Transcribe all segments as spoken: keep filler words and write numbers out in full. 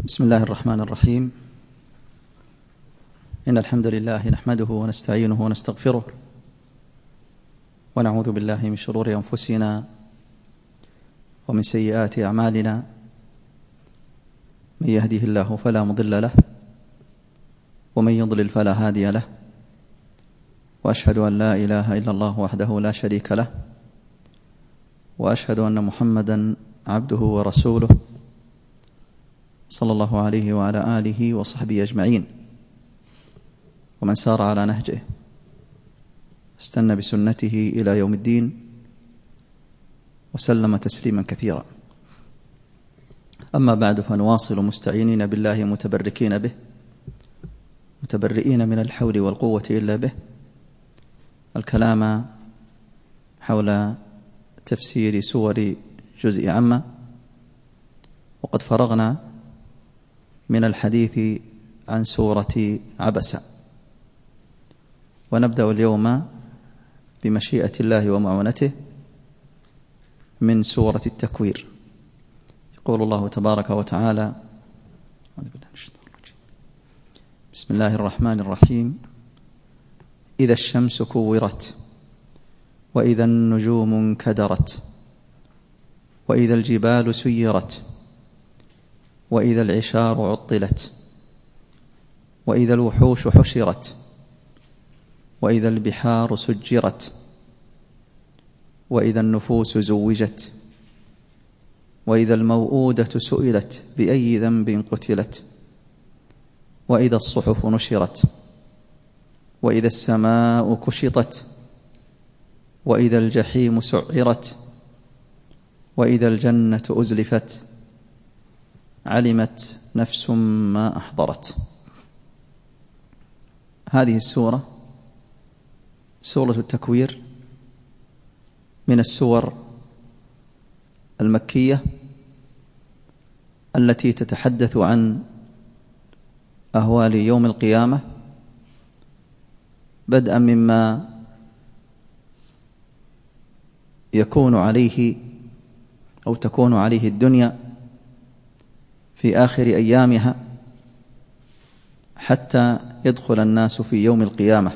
بسم الله الرحمن الرحيم. إن الحمد لله نحمده ونستعينه ونستغفره ونعوذ بالله من شرور أنفسنا ومن سيئات أعمالنا. من يهده الله فلا مضل له ومن يضلل فلا هادي له، وأشهد أن لا إله إلا الله وحده لا شريك له، وأشهد أن محمدا عبده ورسوله صلى الله عليه وعلى آله وصحبه أجمعين، ومن سار على نهجه استنى بسنته إلى يوم الدين وسلم تسليما كثيرا. أما بعد، فنواصل مستعينين بالله متبركين به متبرئين من الحول والقوة إلا به الكلام حول تفسير سور جزء عامة، وقد فرغنا من الحديث عن سورة عبسة، ونبدأ اليوم بمشيئة الله ومعونته من سورة التكوير. يقول الله تبارك وتعالى: بسم الله الرحمن الرحيم. إذا الشمس كورت، وإذا النجوم انكدرت، وإذا الجبال سيرت، وإذا العشار عطلت، وإذا الوحوش حشرت، وإذا البحار سجرت، وإذا النفوس زوجت، وإذا الموءودة سئلت بأي ذنب قتلت، وإذا الصحف نشرت، وإذا السماء كشطت، وإذا الجحيم سعرت، وإذا الجنة أزلفت، علمت نفس ما أحضرت. هذه السورة سورة التكوير من السور المكية التي تتحدث عن أهوال يوم القيامة، بدءا مما يكون عليه أو تكون عليه الدنيا في آخر أيامها، حتى يدخل الناس في يوم القيامة.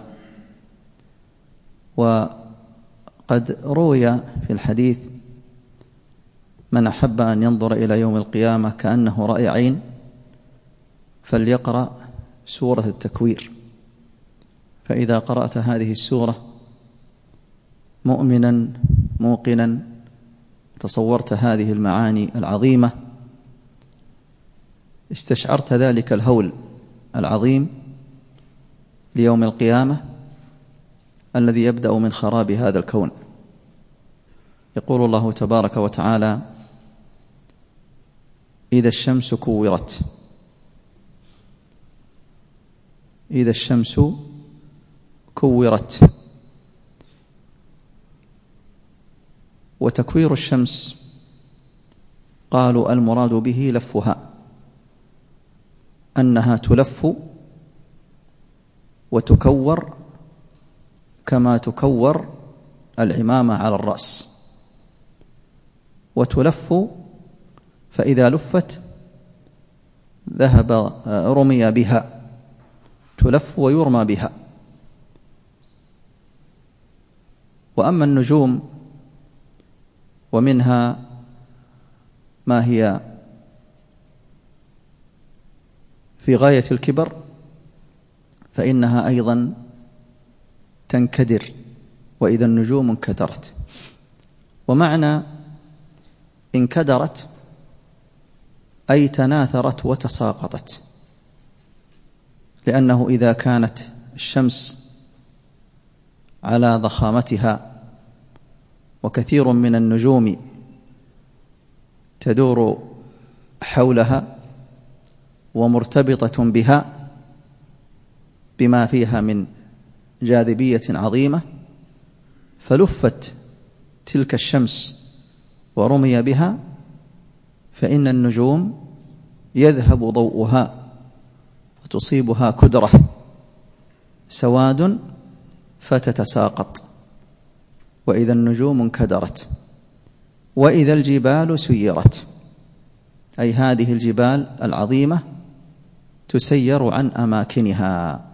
وقد روي في الحديث: من أحب أن ينظر إلى يوم القيامة كأنه رأي عين فليقرأ سورة التكوير. فإذا قرأت هذه السورة مؤمنا موقنا تصورت هذه المعاني العظيمة، استشعرت ذلك الهول العظيم ليوم القيامة الذي يبدأ من خراب هذا الكون. يقول الله تبارك وتعالى: إذا الشمس كورت. إذا الشمس كورت. وتكوير الشمس قالوا المراد به لفها، أنها تلف وتكور كما تكور العمامة على الرأس، وتلف فإذا لفت ذهب رمي بها، تلف ويرمى بها. وأما النجوم ومنها ما هي في غاية الكبر فإنها أيضا تنكدر، وإذا النجوم انكدرت. ومعنى انكدرت أي تناثرت وتساقطت، لأنه إذا كانت الشمس على ضخامتها وكثير من النجوم تدور حولها ومرتبطة بها بما فيها من جاذبية عظيمة، فلفت تلك الشمس ورمي بها، فإن النجوم يذهب ضوءها وتصيبها كدرة سواد فتتساقط. وإذا النجوم انكدرت، وإذا الجبال سيرت. أي هذه الجبال العظيمة تسير عن أماكنها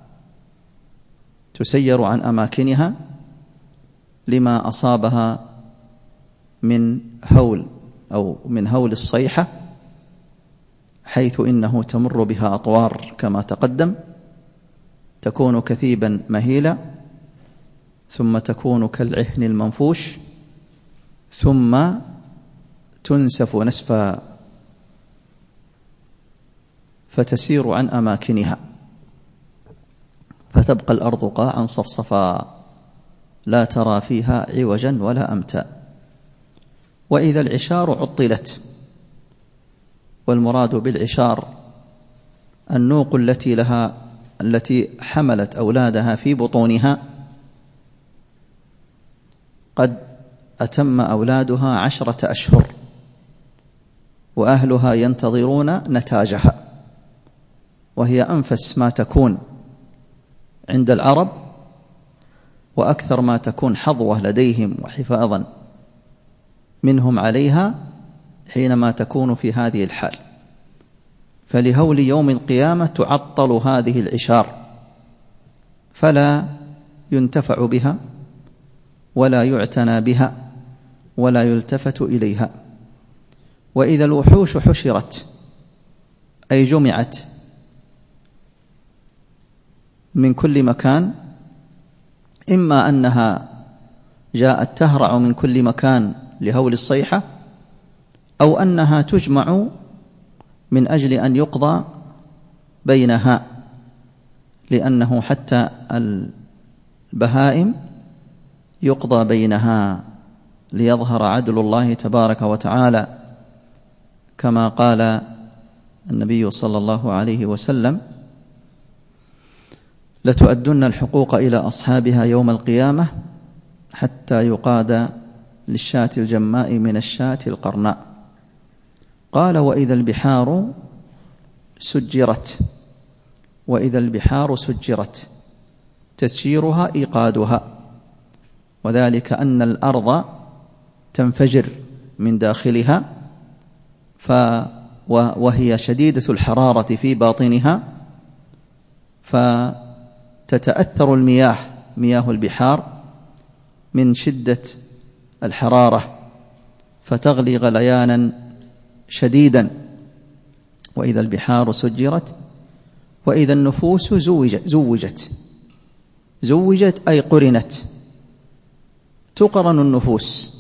تسير عن أماكنها لما أصابها من هول أو من هول الصيحة، حيث إنه تمر بها أطوار كما تقدم، تكون كثيبا مهيلا، ثم تكون كالعهن المنفوش، ثم تنسف نسفا فتسير عن أماكنها، فتبقى الأرض قاعا صفصفا لا ترى فيها عوجا ولا أمتا. وإذا العشار عطلت، والمراد بالعشار النوق التي لها التي حملت أولادها في بطونها قد أتم أولادها عشرة أشهر، وأهلها ينتظرون نتاجها، وهي أنفس ما تكون عند العرب، وأكثر ما تكون حظوة لديهم وحفاظا منهم عليها حينما تكون في هذه الحال. فلهول يوم القيامة تعطل هذه العشار، فلا ينتفع بها ولا يعتنى بها ولا يلتفت إليها. وإذا الوحوش حشرت، أي جمعت من كل مكان، إما أنها جاءت تهرع من كل مكان لهول الصيحة، أو أنها تجمع من أجل أن يقضى بينها، لأنه حتى البهائم يقضى بينها ليظهر عدل الله تبارك وتعالى، كما قال النبي صلى الله عليه وسلم: لتؤدن الحقوق إلى أصحابها يوم القيامة حتى يقاد للشاة الجماء من الشاة القرناء. قال: وإذا البحار سجرت. وإذا البحار سجرت تسييرها إيقادها، وذلك أن الأرض تنفجر من داخلها، ف وهي شديدة الحرارة في باطنها، فتتأثر المياه مياه البحار من شدة الحرارة فتغلي غليانا شديدا. وإذا البحار سجرت. وإذا النفوس زوجت زوجت زوجت أي قرنت، تقرن النفوس،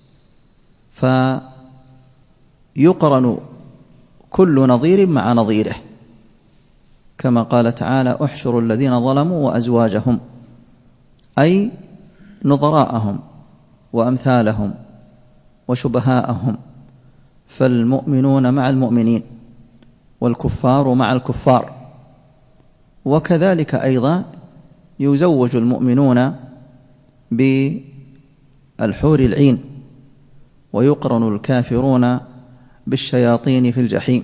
فيقرن كل نظير مع نظيره، كما قال تعالى: احشروا الذين ظلموا وأزواجهم، أي نظراءهم وأمثالهم وشبهاءهم، فالمؤمنون مع المؤمنين والكفار مع الكفار. وكذلك أيضا يزوج المؤمنون بالحور العين، ويقرن الكافرون بالشياطين في الجحيم.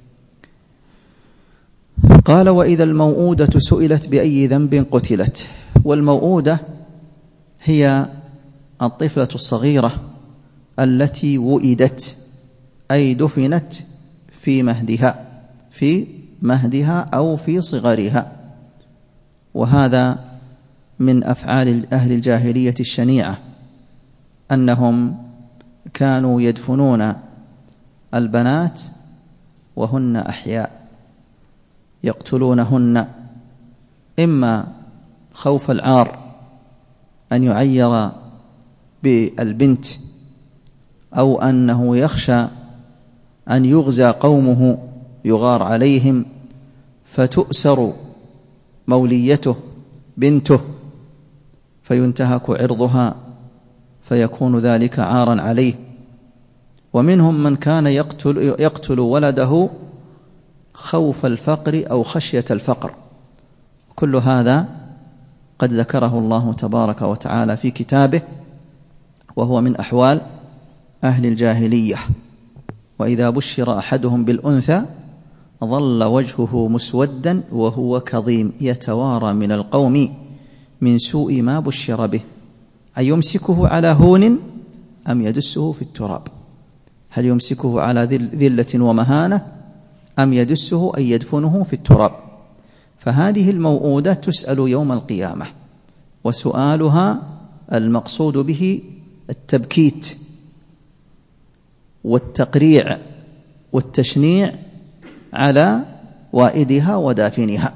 قال: وإذا الموءودة سئلت بأي ذنب قتلت. والموءودة هي الطفلة الصغيرة التي وئدت، أي دفنت في مهدها في مهدها أو في صغرها. وهذا من أفعال أهل الجاهلية الشنيعة، أنهم كانوا يدفنون البنات وهن أحياء، يقتلونهن إما خوف العار أن يعير بالبنت، أو أنه يخشى أن يغزى قومه يغار عليهم فتؤسر موليته بنته فينتهك عرضها فيكون ذلك عارا عليه. ومنهم من كان يقتل, يقتل ولده خوف الفقر أو خشية الفقر. كل هذا قد ذكره الله تبارك وتعالى في كتابه، وهو من أحوال أهل الجاهلية. وإذا بشر أحدهم بالأنثى ظل وجهه مسودا وهو كظيم يتوارى من القوم من سوء ما بشر به، أي يمسكه على هون أم يدسه في التراب. هل يمسكه على ذلة ومهانة أم يدسه أي يدفنه في التراب؟ فهذه الموءودة تسأل يوم القيامة، وسؤالها المقصود به التبكيت والتقريع والتشنيع على وائدها ودافنها،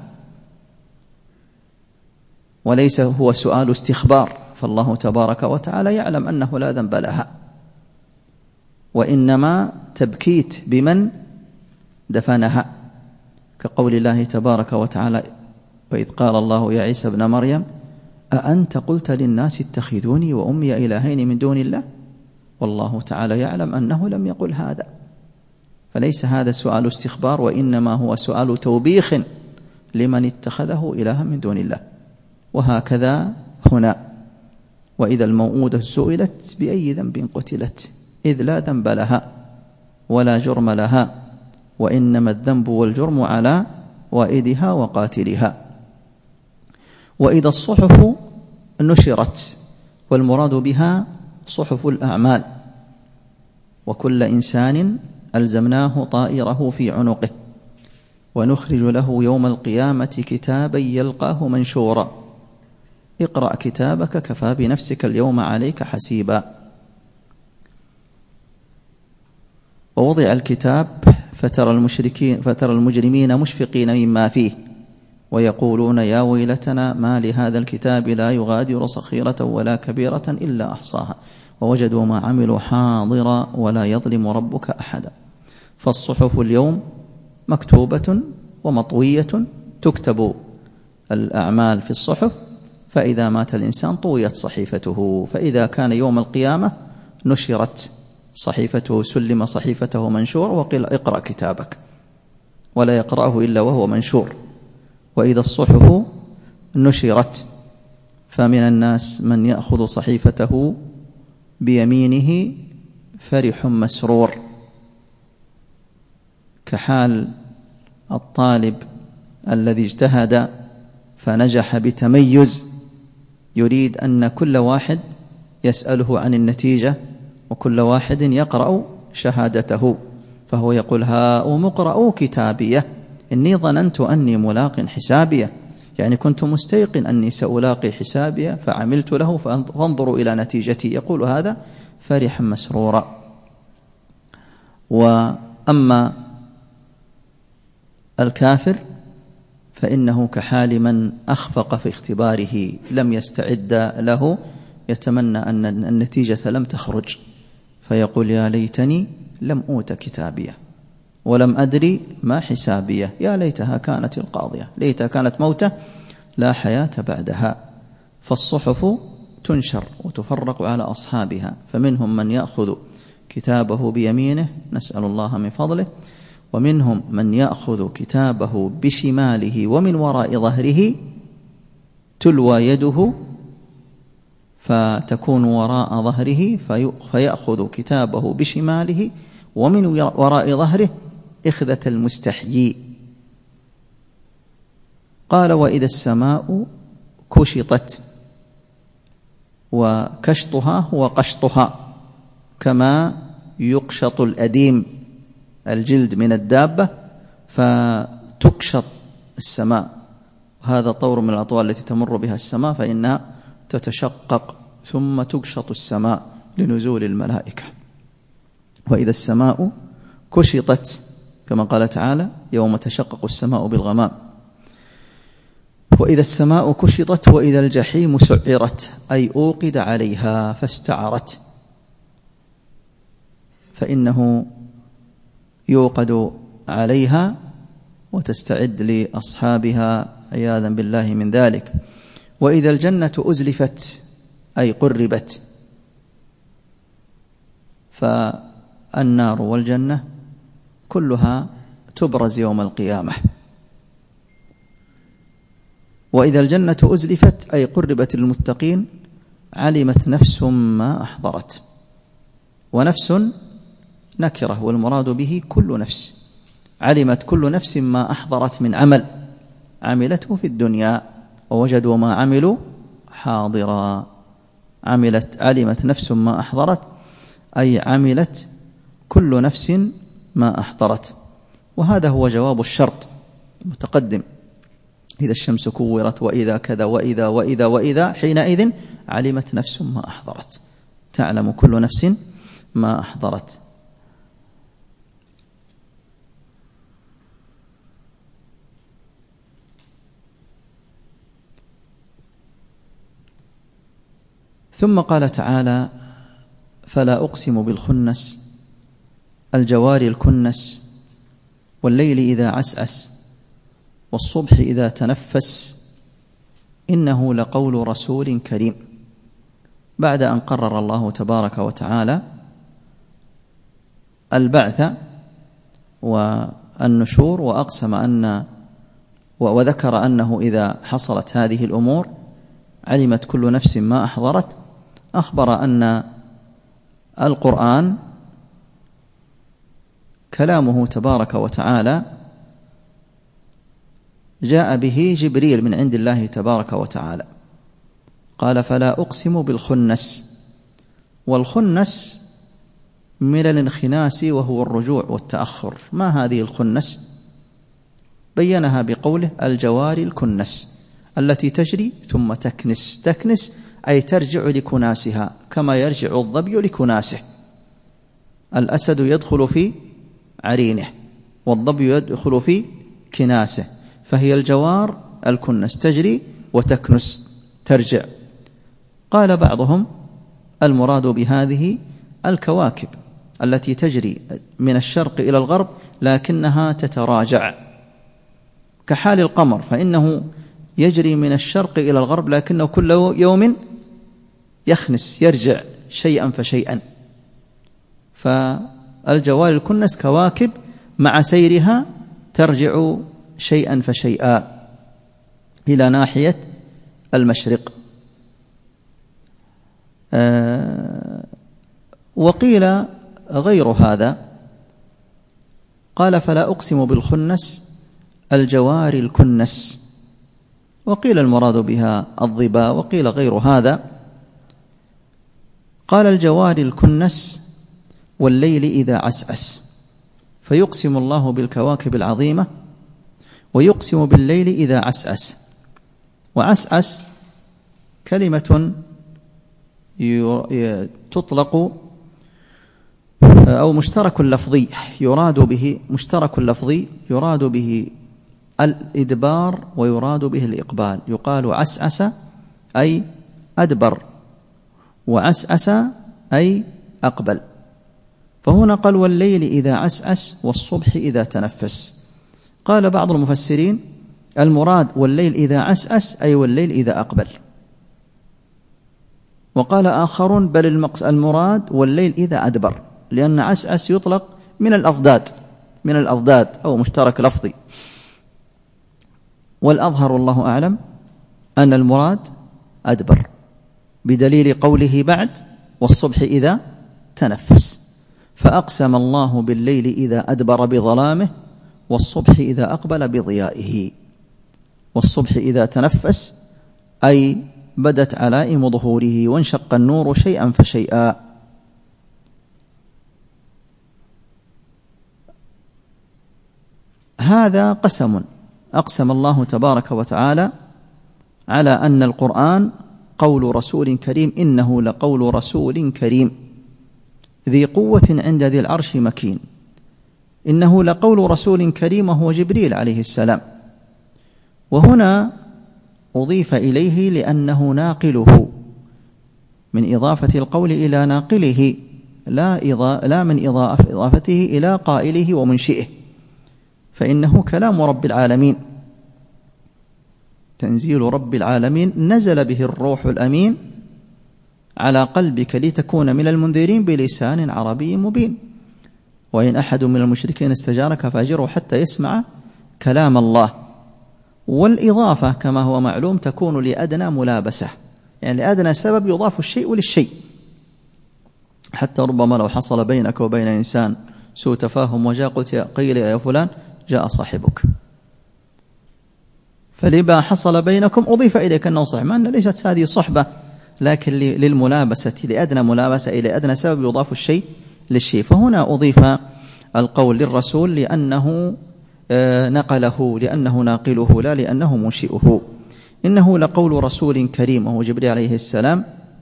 وليس هو سؤال استخبار، فالله تبارك وتعالى يعلم أنه لا ذنب لها، وإنما تبكيت بمن دفنها، كقول الله تبارك وتعالى: وإذ قال الله يا عيسى ابن مريم أأنت قلت للناس اتخذوني وأمي إلهين من دون الله؟ والله تعالى يعلم أنه لم يقل هذا، فليس هذا سؤال استخبار، وإنما هو سؤال توبيخ لمن اتخذه إلها من دون الله. وهكذا هنا: وإذا الموءودة سئلت بأي ذنب قتلت، إذ لا ذنب لها ولا جرم لها، وإنما الذنب والجرم على وائدها وقاتلها. وإذا الصحف نشرت، والمراد بها صحف الأعمال، وكل إنسان ألزمناه طائره في عنقه، ونخرج له يوم القيامة كتابا يلقاه منشورا، اقرأ كتابك كفى بنفسك اليوم عليك حسيبا. ووضع الكتاب فترى المشركين فترى المجرمين مشفقين مما فيه، ويقولون يا ويلتنا ما لهذا الكتاب لا يغادر صغيرة ولا كبيرة إلا أحصاها ووجدوا ما عملوا حاضرا ولا يظلم ربك أحدا. فالصحف اليوم مكتوبة ومطوية، تكتب الأعمال في الصحف، فإذا مات الإنسان طويت صحيفته، فإذا كان يوم القيامة نشرت صحيفته، سلم صحيفته منشور، وقيل اقرأ كتابك، ولا يقرأه إلا وهو منشور. وإذا الصحف نشرت، فمن الناس من يأخذ صحيفته بيمينه فرح مسرور، كحال الطالب الذي اجتهد فنجح بتميز، يريد أن كل واحد يسأله عن النتيجة، وكل واحد يقرأ شهادته، فهو يقول هاؤم اقرءوا كتابيه إني ظننت أني ملاق حسابيه، يعني كنت مستيقن أني سألاقي حسابيه فعملت له فانظروا إلى نتيجتي. يقول هذا فرحا مسرورا. وأما الكافر فإنه كحال من أخفق في اختباره، لم يستعد له، يتمنى أن النتيجة لم تخرج، فيقول يا ليتني لم أوت كتابيه ولم أدري ما حسابيه، يا ليتها كانت القاضية، ليتها كانت موتة لا حياة بعدها. فالصحف تنشر وتفرق على أصحابها، فمنهم من يأخذ كتابه بيمينه، نسأل الله من فضله، ومنهم من يأخذ كتابه بشماله ومن وراء ظهره تلوى يده فتكون وراء ظهره فيأخذ كتابه بشماله ومن وراء ظهره إخذة المستحيي. قال وإذا السماء كشطت، وكشطها هو قشطها، كما يقشط الأديم الجلد من الدابة فتكشط السماء، هذا طور من الأطوار التي تمر بها السماء، فإنها تتشقق ثم تكشط السماء لنزول الملائكة. وإذا السماء كشطت كما قال تعالى يوم تشقق السماء بالغمام. وإذا السماء كشطت وإذا الجحيم سعرت، أي أوقد عليها فاستعرت، فإنه يوقد عليها وتستعد لأصحابها عياذا بالله من ذلك. وإذا الجنة أزلفت أي قربت، فالنار والجنة كلها تبرز يوم القيامة. وإذا الجنة أزلفت أي قربت للمتقين، علمت نفس ما أحضرت، ونفس نكرة والمراد به كل نفس، علمت كل نفس ما أحضرت من عمل عملته في الدنيا، ووجدوا ما عملوا حاضرا. عملت علمت نفس ما أحضرت أي عملت كل نفس ما أحضرت. وهذا هو جواب الشرط المتقدم: إذا الشمس كورت وإذا كذا وإذا وإذا وإذا حينئذ علمت نفس ما أحضرت. تعلم كل نفس ما أحضرت. ثم قال تعالى: فلا أقسم بالخنس الجوار الكنس والليل إذا عسعس والصبح إذا تنفس إنه لقول رسول كريم. بعد أن قرر الله تبارك وتعالى البعث والنشور وأقسم أن وذكر أنه إذا حصلت هذه الأمور علمت كل نفس ما أحضرت، أخبر أن القرآن كلامه تبارك وتعالى جاء به جبريل من عند الله تبارك وتعالى. قال: فلا أقسم بالخنس. والخنس من الانخناس وهو الرجوع والتأخر. ما هذه الخنس؟ بينها بقوله: الجوار الكنس التي تجري ثم تكنس. تكنس أي ترجع لكناسها كما يرجع الظبي لكناسه. الأسد يدخل في عرينه والظبي يدخل في كناسه، فهي الجوار الكنس تجري وتكنس ترجع. قال بعضهم: المراد بهذه الكواكب التي تجري من الشرق إلى الغرب لكنها تتراجع، كحال القمر فإنه يجري من الشرق إلى الغرب لكنه كل يوم يخنس يرجع شيئا فشيئا. فالجوار الكنس كواكب مع سيرها ترجع شيئا فشيئا إلى ناحية المشرق. أه وقيل غير هذا، قال: فلا أقسم بالخنس الجوار الكنس. وقيل المراد بها الظباء وقيل غير هذا. قال: الجوار الكنس والليل إذا عسعس. فيقسم الله بالكواكب العظيمة ويقسم بالليل إذا عسعس. وعسعس كلمة تطلق أو مشترك لفظي يراد به مشترك لفظي يراد به الإدبار ويراد به الإقبال. يقال عسعس أي أدبر وعسعس أي أقبل. فهنا قال: والليل إذا عسعس والصبح إذا تنفس. قال بعض المفسرين: المراد والليل إذا عسعس أي والليل إذا أقبل. وقال آخرون: بل المراد والليل إذا أدبر، لأن عسعس يطلق من الأضداد من الأضداد أو مشترك لفظي. والأظهر والله أعلم أن المراد أدبر، بدليل قوله بعد: والصبح إذا تنفس. فأقسم الله بالليل إذا أدبر بظلامه والصبح إذا أقبل بضيائه. والصبح إذا تنفس أي بدت علائم ظهوره وانشق النور شيئا فشيئا. هذا قسم أقسم الله تبارك وتعالى على أن القرآن قول رسول كريم، إنه لقول رسول كريم ذي قوة عند ذي العرش مكين. إنه لقول رسول كريم وهو جبريل عليه السلام. وهنا أضيف إليه لأنه ناقله، من إضافة القول إلى ناقله لا, إضا... لا من إضافته إلى قائله ومنشئه، فإنه كلام رب العالمين، تنزيل رب العالمين، نزل به الروح الأمين على قلبك لتكون من المنذرين بلسان عربي مبين. وإن أحد من المشركين استجارك فأجره حتى يسمع كلام الله. والإضافة كما هو معلوم تكون لأدنى ملابسة، يعني لأدنى سبب يضاف الشيء للشيء، حتى ربما لو حصل بينك وبين إنسان سوء تفاهم وجاء قلت قيل يا فلان جاء صاحبك، فلما حصل بينكم أضيف إليك أنه صحيح، ما أن ليست هذه صحبة، لكن للملابسة، لأدنى ملابسة إلى أدنى سبب يضاف الشيء للشيء. فهنا أضيف القول للرسول لأنه نقله، لأنه ناقله لا لأنه منشئه. إنه لقول رسول كريم، وهو جبريل عليه السلام،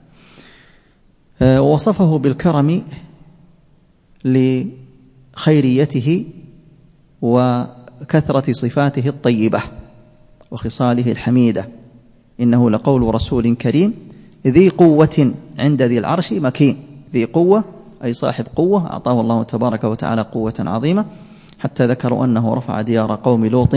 وصفه بالكرم لخيريته وكثرة صفاته الطيبة وخصاله الحميدة. إنه لقول رسول كريم ذي قوة عند ذي العرش مكين. ذي قوة أي صاحب قوة، أعطاه الله تبارك وتعالى قوة عظيمة، حتى ذكروا أنه رفع ديار قوم لوط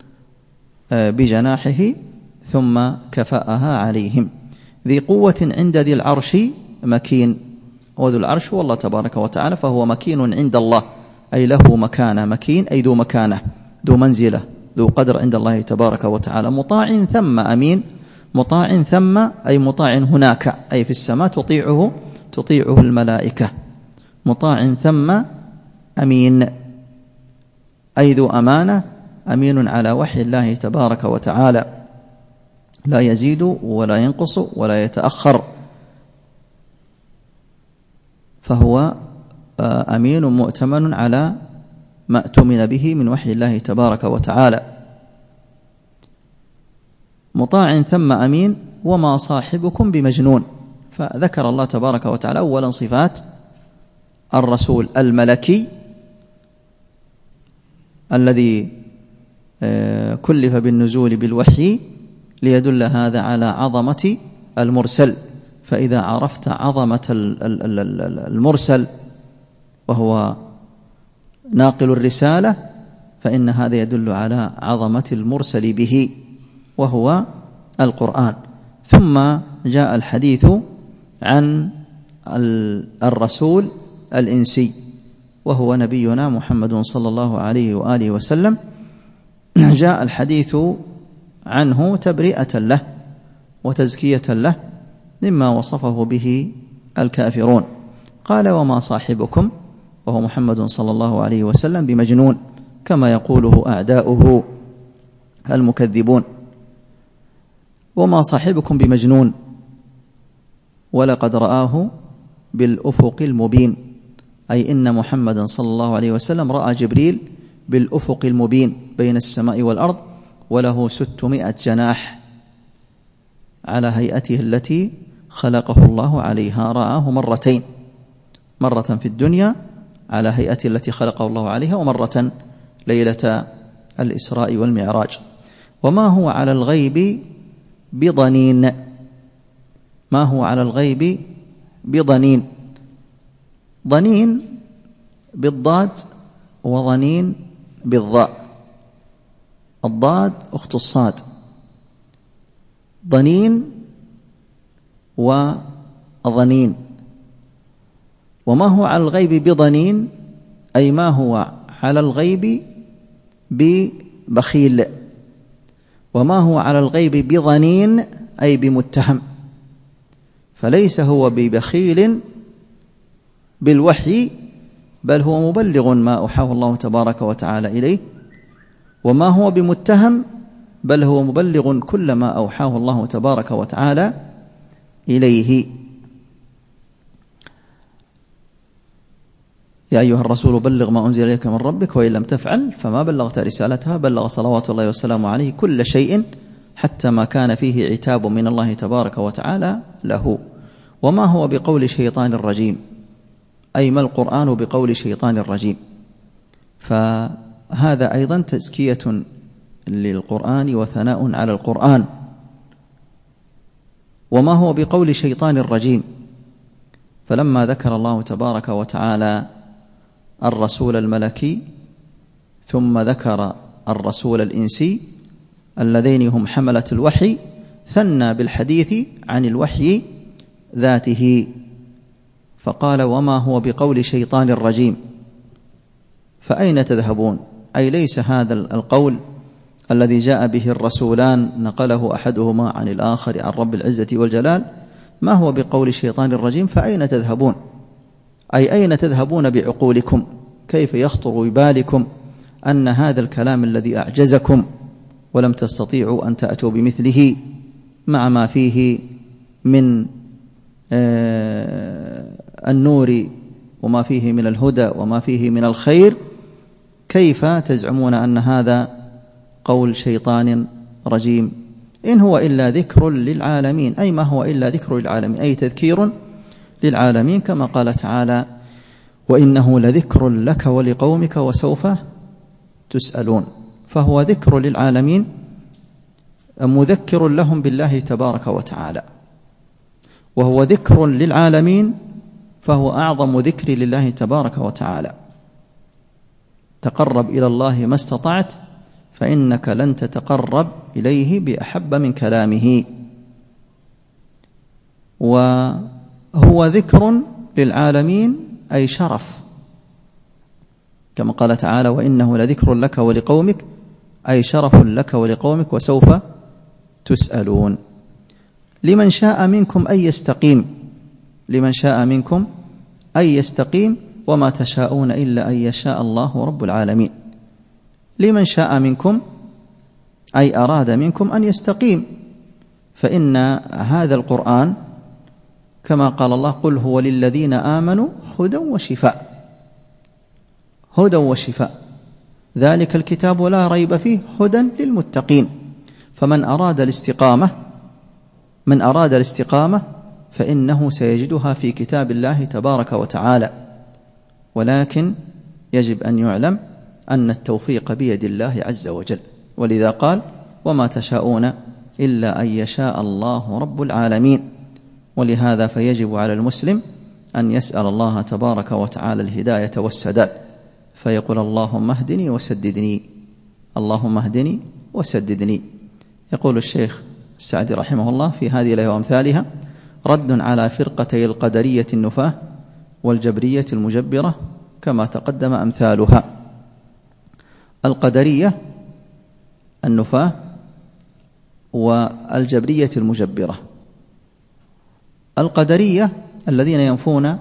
بجناحه ثم كفأها عليهم. ذي قوة عند ذي العرش مكين، وذو العرش هو الله تبارك وتعالى، فهو مكين عند الله، أي له مكانة. مكين أي ذو مكانة، ذو منزلة، ذو قدر عند الله تبارك وتعالى. مطاع ثم أمين. مطاع ثم أي مطاع هناك، أي في السماء تطيعه تطيعه الملائكة. مطاع ثم أمين أي ذو أمانة، أمين على وحي الله تبارك وتعالى، لا يزيد ولا ينقص ولا يتأخر، فهو أمين مؤتمن على ما اؤتمن به من وحي الله تبارك وتعالى. مطاع ثم أمين. وما صاحبكم بمجنون. فذكر الله تبارك وتعالى أولا صفات الرسول الملكي الذي كلف بالنزول بالوحي، ليدل هذا على عظمة المرسل. فإذا عرفت عظمة المرسل وهو ناقل الرسالة، فإن هذا يدل على عظمة المرسل به وهو القرآن. ثم جاء الحديث عن الرسول الإنسي، وهو نبينا محمد صلى الله عليه وآله وسلم. جاء الحديث عنه تبرئة له وتزكية له مما وصفه به الكافرون. قال وما صاحبكم، وهو محمد صلى الله عليه وسلم، بمجنون كما يقوله أعداؤه المكذبون. وما صاحبكم بمجنون، ولقد رآه بالأفق المبين، أي إن محمدا صلى الله عليه وسلم رأى جبريل بالأفق المبين بين السماء والأرض، وله ستمائة جناح على هيئته التي خلقه الله عليها. رآه مرتين، مرة في الدنيا على هيئته التي خلقه الله عليها، ومرة ليلة الإسراء والمعراج. وما هو على الغيب بضنين. ما هو على الغيب بضنين. ضنين بالضاد وضنين بالضاء. الضاد أخت الصاد. ضنين وضنين. وما هو على الغيب بضنين أي ما هو على الغيب ببخيل. وما هو على الغيب بضنين أي بمتهم، فليس هو ببخيل بالوحي، بل هو مبلغ ما أوحاه الله تبارك وتعالى إليه. وما هو بمتهم، بل هو مبلغ كل ما أوحاه الله تبارك وتعالى إليه. يا أيها الرسول بلغ ما أنزل إليك من ربك وإن لم تفعل فما بلغت رسالتها، بلغ صلوات الله وسلامه عليه كل شيء حتى ما كان فيه عتاب من الله تبارك وتعالى له. وما هو بقول شيطان الرجيم، أي ما القرآن بقول شيطان الرجيم. فهذا أيضا تزكية للقرآن وثناء على القرآن. وما هو بقول شيطان الرجيم، فلما ذكر الله تبارك وتعالى الرسول الملكي ثم ذكر الرسول الإنسي اللذين هم حملة الوحي، ثنى بالحديث عن الوحي ذاته، فقال وما هو بقول شيطان الرجيم. فأين تذهبون؟ أي ليس هذا القول الذي جاء به الرسولان نقله أحدهما عن الآخر عن رب العزة والجلال، ما هو بقول الشيطان الرجيم، فأين تذهبون؟ أي أين تذهبون بعقولكم؟ كيف يخطر ببالكم أن هذا الكلام الذي أعجزكم ولم تستطيعوا أن تأتوا بمثله، مع ما فيه من آه النور وما فيه من الهدى وما فيه من الخير، كيف تزعمون أن هذا قول شيطان رجيم؟ إن هو إلا ذكر للعالمين، أي ما هو إلا ذكر للعالمين، أي تذكير للعالمين، كما قال تعالى: وإنه لذكر لك ولقومك وسوف تسألون. فهو ذكر للعالمين مذكر لهم بالله تبارك وتعالى، وهو ذكر للعالمين فهو أعظم ذكر لله تبارك وتعالى. تقرب إلى الله ما استطعت، فإنك لن تتقرب إليه بأحب من كلامه. وهو ذكر للعالمين أي شرف، كما قال تعالى: وإنه لذكر لك ولقومك، أي شرف لك ولقومك وسوف تسألون. لمن شاء منكم أن يستقيم، لمن شاء منكم أن يستقيم، وما تشاءون إلا أن يشاء الله رب العالمين. لمن شاء منكم أي أراد منكم أن يستقيم، فإن هذا القرآن كما قال الله: قل هو للذين آمنوا هدى وشفاء، هدى وشفاء، ذلك الكتاب لا ريب فيه هدى للمتقين. فمن أراد الاستقامة من أراد الاستقامة فإنه سيجدها في كتاب الله تبارك وتعالى، ولكن يجب أن يعلم أن التوفيق بيد الله عز وجل، ولذا قال: وما تشاءون إلا أن يشاء الله رب العالمين. ولهذا فيجب على المسلم أن يسأل الله تبارك وتعالى الهداية والسداد، فيقول: اللهم اهدني وسددني، اللهم اهدني وسددني. يقول الشيخ السعدي رحمه الله في هذه الآية وأمثالها: رد على فرقتي القدرية النفاة والجبرية المجبرة، كما تقدم أمثالها. القدرية النفاة والجبرية المجبرة. القدرية الذين ينفون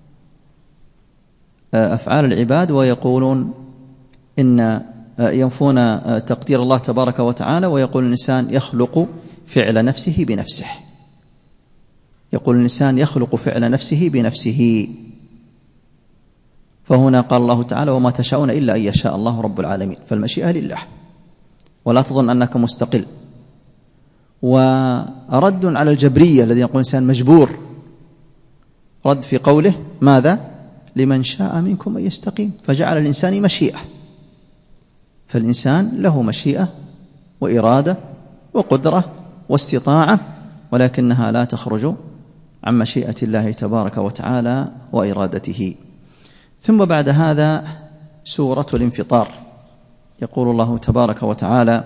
أفعال العباد ويقولون إن ينفون تقدير الله تبارك وتعالى، ويقول الإنسان يخلق فعل نفسه بنفسه، يقول الإنسان يخلق فعل نفسه بنفسه. فهنا قال الله تعالى: وما تشاءون إلا أن يشاء الله رب العالمين، فالمشيئة لله، ولا تظن أنك مستقل. ورد على الجبرية الذين يقول الإنسان مجبور، رد في قوله: ماذا؟ لمن شاء منكم أن يستقيم، فجعل الإنسان مشيئة، فالإنسان له مشيئة وإرادة وقدرة واستطاعة، ولكنها لا تخرج عن مشيئة الله تبارك وتعالى وإرادته. ثم بعد هذا سورة الانفطار. يقول الله تبارك وتعالى: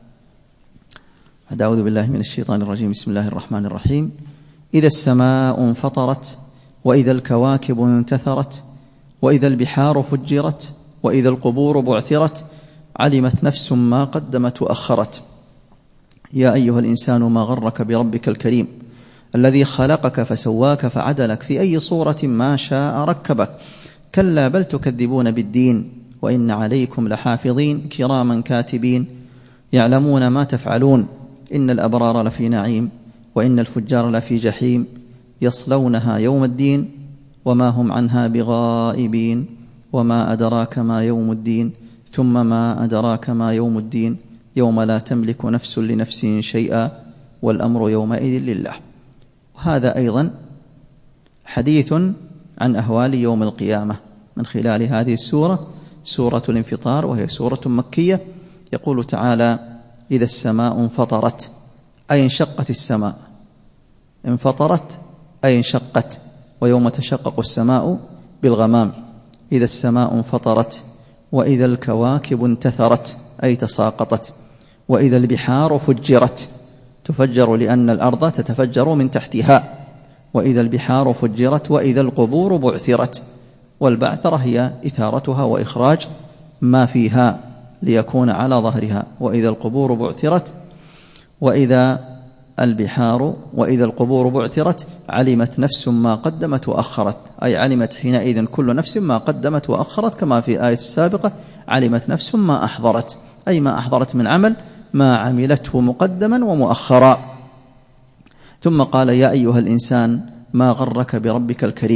أعوذ بالله من الشيطان الرجيم، بسم الله الرحمن الرحيم: إذا السماء انفطرت، وإذا الكواكب انتثرت، وإذا البحار فجرت، وإذا القبور بعثرت، علمت نفس ما قدمت وأخرت. يا أيها الإنسان ما غرك بربك الكريم الذي خلقك فسواك فعدلك في أي صورة ما شاء ركبك. كلا بل تكذبون بالدين، وإن عليكم لحافظين كراما كاتبين يعلمون ما تفعلون. إن الأبرار لفي نعيم، وإن الفجار لفي جحيم، يصلونها يوم الدين وما هم عنها بغائبين. وما أدراك ما يوم الدين، ثم ما أدراك ما يوم الدين، يوم لا تملك نفس لنفس شيئا، والأمر يومئذ لله. وهذا أيضا حديث عن أهوال يوم القيامة من خلال هذه السورة، سورة الانفطار، وهي سورة مكية. يقول تعالى: إذا السماء انفطرت، أي انشقت السماء، انفطرت أي انشقت، ويوم تشقق السماء بالغمام. إذا السماء انفطرت، وإذا الكواكب انتثرت أي تساقطت، وإذا البحار فجرت، تفجر لأن الأرض تتفجر من تحتها، وإذا البحار فجرت، وإذا القبور بعثرت. والبعثرة هي إثارتها وإخراج ما فيها ليكون على ظهرها. وإذا القبور بعثرت، وإذا البحار وإذا القبور بعثرت، علمت نفس ما قدمت وأخرت، أي علمت حينئذ كل نفس ما قدمت وأخرت، كما في آية السابقة: علمت نفس ما أحضرت، أي ما أحضرت من عمل ما عملته مقدما ومؤخرا. ثم قال: يا أيها الإنسان ما غرك بربك الكريم.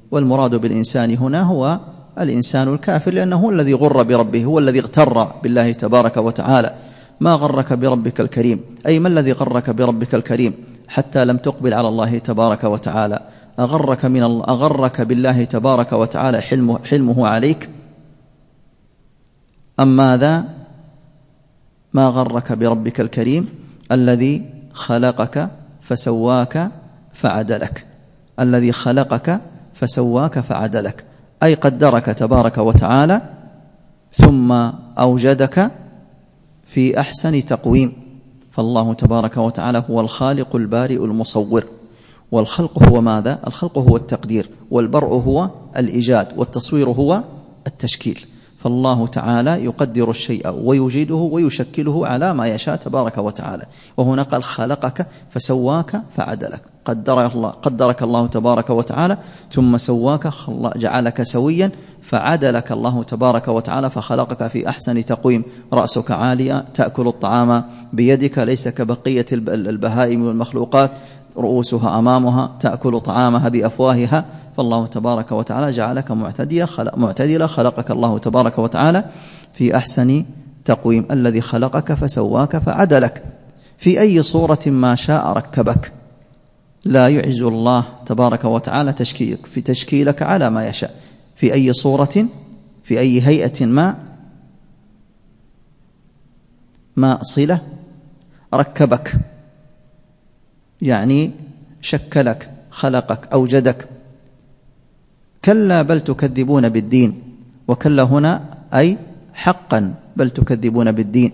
والمراد بالإنسان هنا هو الإنسان الكافر، لأنه هو الذي غر بربه، هو الذي اغتر بالله تبارك وتعالى. ما غرك بربك الكريم، أي ما الذي غرك بربك الكريم حتى لم تقبل على الله تبارك وتعالى؟ أغرك, من الله أغرك بالله تبارك وتعالى حلمه, حلمه عليك أم ماذا؟ ما غرك بربك الكريم الذي خلقك فسواك فعدلك، الذي خلقك فسواك فعدلك، أي قدرك تبارك وتعالى ثم أوجدك في أحسن تقويم. فالله تبارك وتعالى هو الخالق البارئ المصور، والخلق هو ماذا؟ الخلق هو التقدير، والبرء هو الإيجاد، والتصوير هو التشكيل. فالله تعالى يقدر الشيء ويوجده ويشكله على ما يشاء تبارك وتعالى. وهنا قال خلقك فسواك فعدلك، قدر الله قدرك الله تبارك وتعالى ثم سواك، جعلك سويا، فعدلك الله تبارك وتعالى فخلقك في أحسن تقويم. رأسك عالية، تأكل الطعام بيدك، ليس كبقية البهائم والمخلوقات رؤوسها أمامها تأكل طعامها بأفواهها. فالله تبارك وتعالى جعلك معتدلا خلق معتدلا خلقك الله تبارك وتعالى في أحسن تقويم. الذي خلقك فسواك فعدلك، في أي صورة ما شاء ركبك، لا يعز الله تبارك وتعالى تشكيلك في تشكيلك على ما يشاء، في أي صورة في أي هيئة ما ما صلة ركبك، يعني شكلك، خلقك، أوجدك. كلا بل تكذبون بالدين، وكلا هنا أي حقا بل تكذبون بالدين،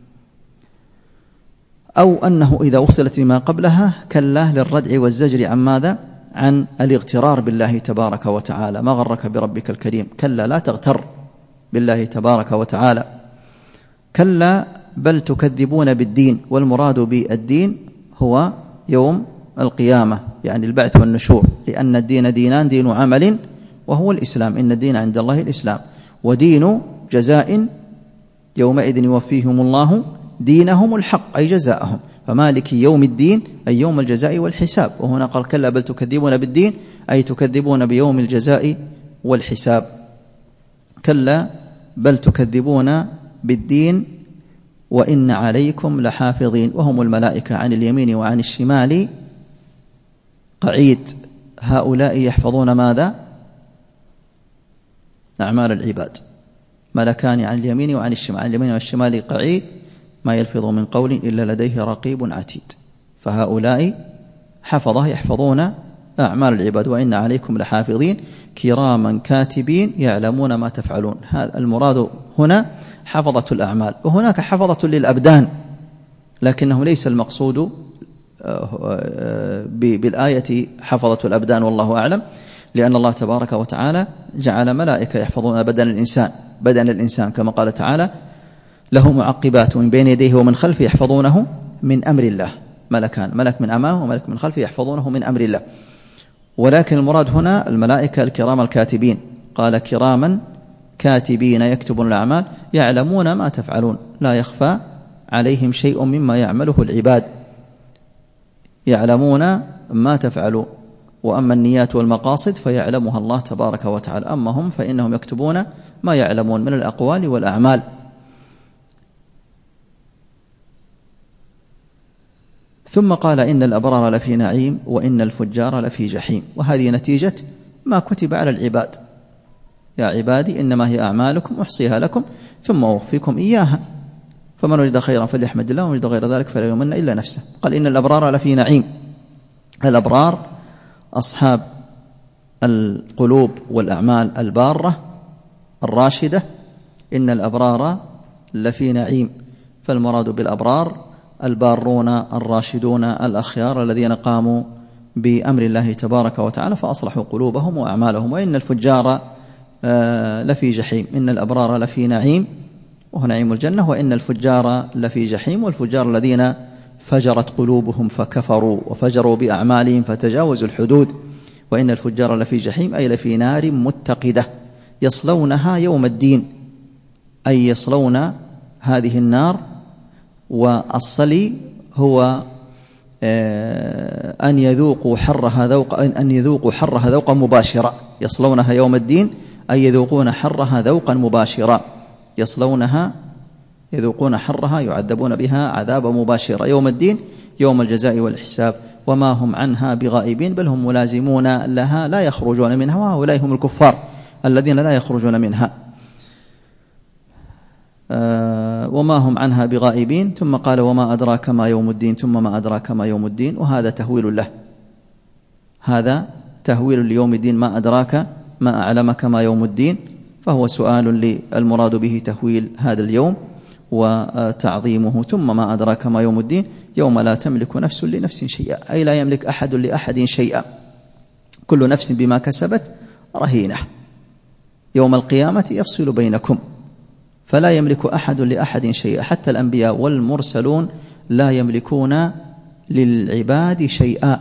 أو أنه إذا وصلت بما قبلها كلا للردع والزجر عن ماذا؟ عن الاغترار بالله تبارك وتعالى. ما غرك بربك الكريم، كلا لا تغتر بالله تبارك وتعالى. كلا بل تكذبون بالدين، والمراد بالدين هو يوم القيامة، يعني البعث والنشور، لأن الدين دينان، دين عمل وهو الإسلام، إن الدين عند الله الإسلام، ودين جزاء يومئذ يوفيهم الله دينهم الحق، أي جزاءهم، فمالك يوم الدين أي يوم الجزاء والحساب. وهنا قال كلا بل تكذبون بالدين، أي تكذبون بيوم الجزاء والحساب. كلا بل تكذبون بالدين وإن عليكم لحافظين، وهم الملائكة عن اليمين وعن الشمال قعيد. هؤلاء يحفظون ماذا؟ أعمال العباد، ملكان عن اليمين وعن الشمال، عن اليمين والشمال قعيد، ما يلفظ من قول إلا لديه رقيب عتيد. فهؤلاء حفظه يحفظون أعمال العباد. وإن عليكم لحافظين كراما كاتبين يعلمون ما تفعلون. هذا المراد هنا حفظة الأعمال، وهناك حفظة للأبدان، لكنه ليس المقصود بالآية حفظة الأبدان، والله أعلم، لأن الله تبارك وتعالى جعل ملائكة يحفظون بدن الإنسان بدن الإنسان كما قال تعالى له معقبات من بين يديه ومن خلفه يحفظونه من أمر الله. ملكان، ملك من أمامه وملك من خلفه يحفظونه من أمر الله. ولكن المراد هنا الملائكة الكرام الكاتبين، قال كراما كاتبين يكتبون الأعمال يعلمون ما تفعلون، لا يخفى عليهم شيء مما يعمله العباد، يعلمون ما تفعلون. وأما النيات والمقاصد فيعلمها الله تبارك وتعالى، أما هم فإنهم يكتبون ما يعلمون من الأقوال والأعمال. ثم قال إن الأبرار لفي نعيم وإن الفجار لفي جحيم. وهذه نتيجة ما كتب على العباد. يا عبادي إنما هي أعمالكم أحصيها لكم ثم أوفيكم إياها، فمن وجد خيرا فليحمد الله، ومن وجد غير ذلك فلا يلومن إلا نفسه. قال إن الأبرار لفي نعيم. الأبرار أصحاب القلوب والأعمال البارة الراشدة، إن الأبرار لفي نعيم. فالمراد بالأبرار البارون الراشدون الأخيار الذين قاموا بأمر الله تبارك وتعالى فأصلحوا قلوبهم وأعمالهم. وإن الفجار لفي جحيم. إن الأبرار لفي نعيم وهو نعيم الجنة، وإن الفجار لفي جحيم، والفجار الذين فجرت قلوبهم فكفروا وفجروا بأعمالهم فتجاوزوا الحدود. وإن الفجار لفي جحيم أي لفي نار متقدة يصلونها يوم الدين، أي يصلون هذه النار. والصلي هو أن يذوقوا حرها ذوق أن يذوقوا حرها ذوقا مباشرة، يصلونها يوم الدين أي يذوقون حرها ذوقا مباشرا، يصلونها يذوقون حرها يعذبون بها عذابا مباشرا يوم الدين يوم الجزاء والحساب، وما هم عنها بغائبين بل هم ملازمون لها لا يخرجون منها، وهؤلاء هم الكفار الذين لا يخرجون منها. آه وما هم عنها بغائبين. ثم قال وما أدراك ما يوم الدين، ثم ما أدراك ما يوم الدين، وهذا تهويل له، هذا تهويل ليوم الدين، ما أدراك ما أعلمك ما يوم الدين، فهو سؤال للمراد به تهويل هذا اليوم وتعظيمه. ثم ما أدراك ما يوم الدين يوم لا تملك نفس لنفس شيئا، أي لا يملك أحد لأحد شيئا، كل نفس بما كسبت رهينة، يوم القيامة يفصل بينكم، فلا يملك أحد لأحد شيئا، حتى الأنبياء والمرسلون لا يملكون للعباد شيئا،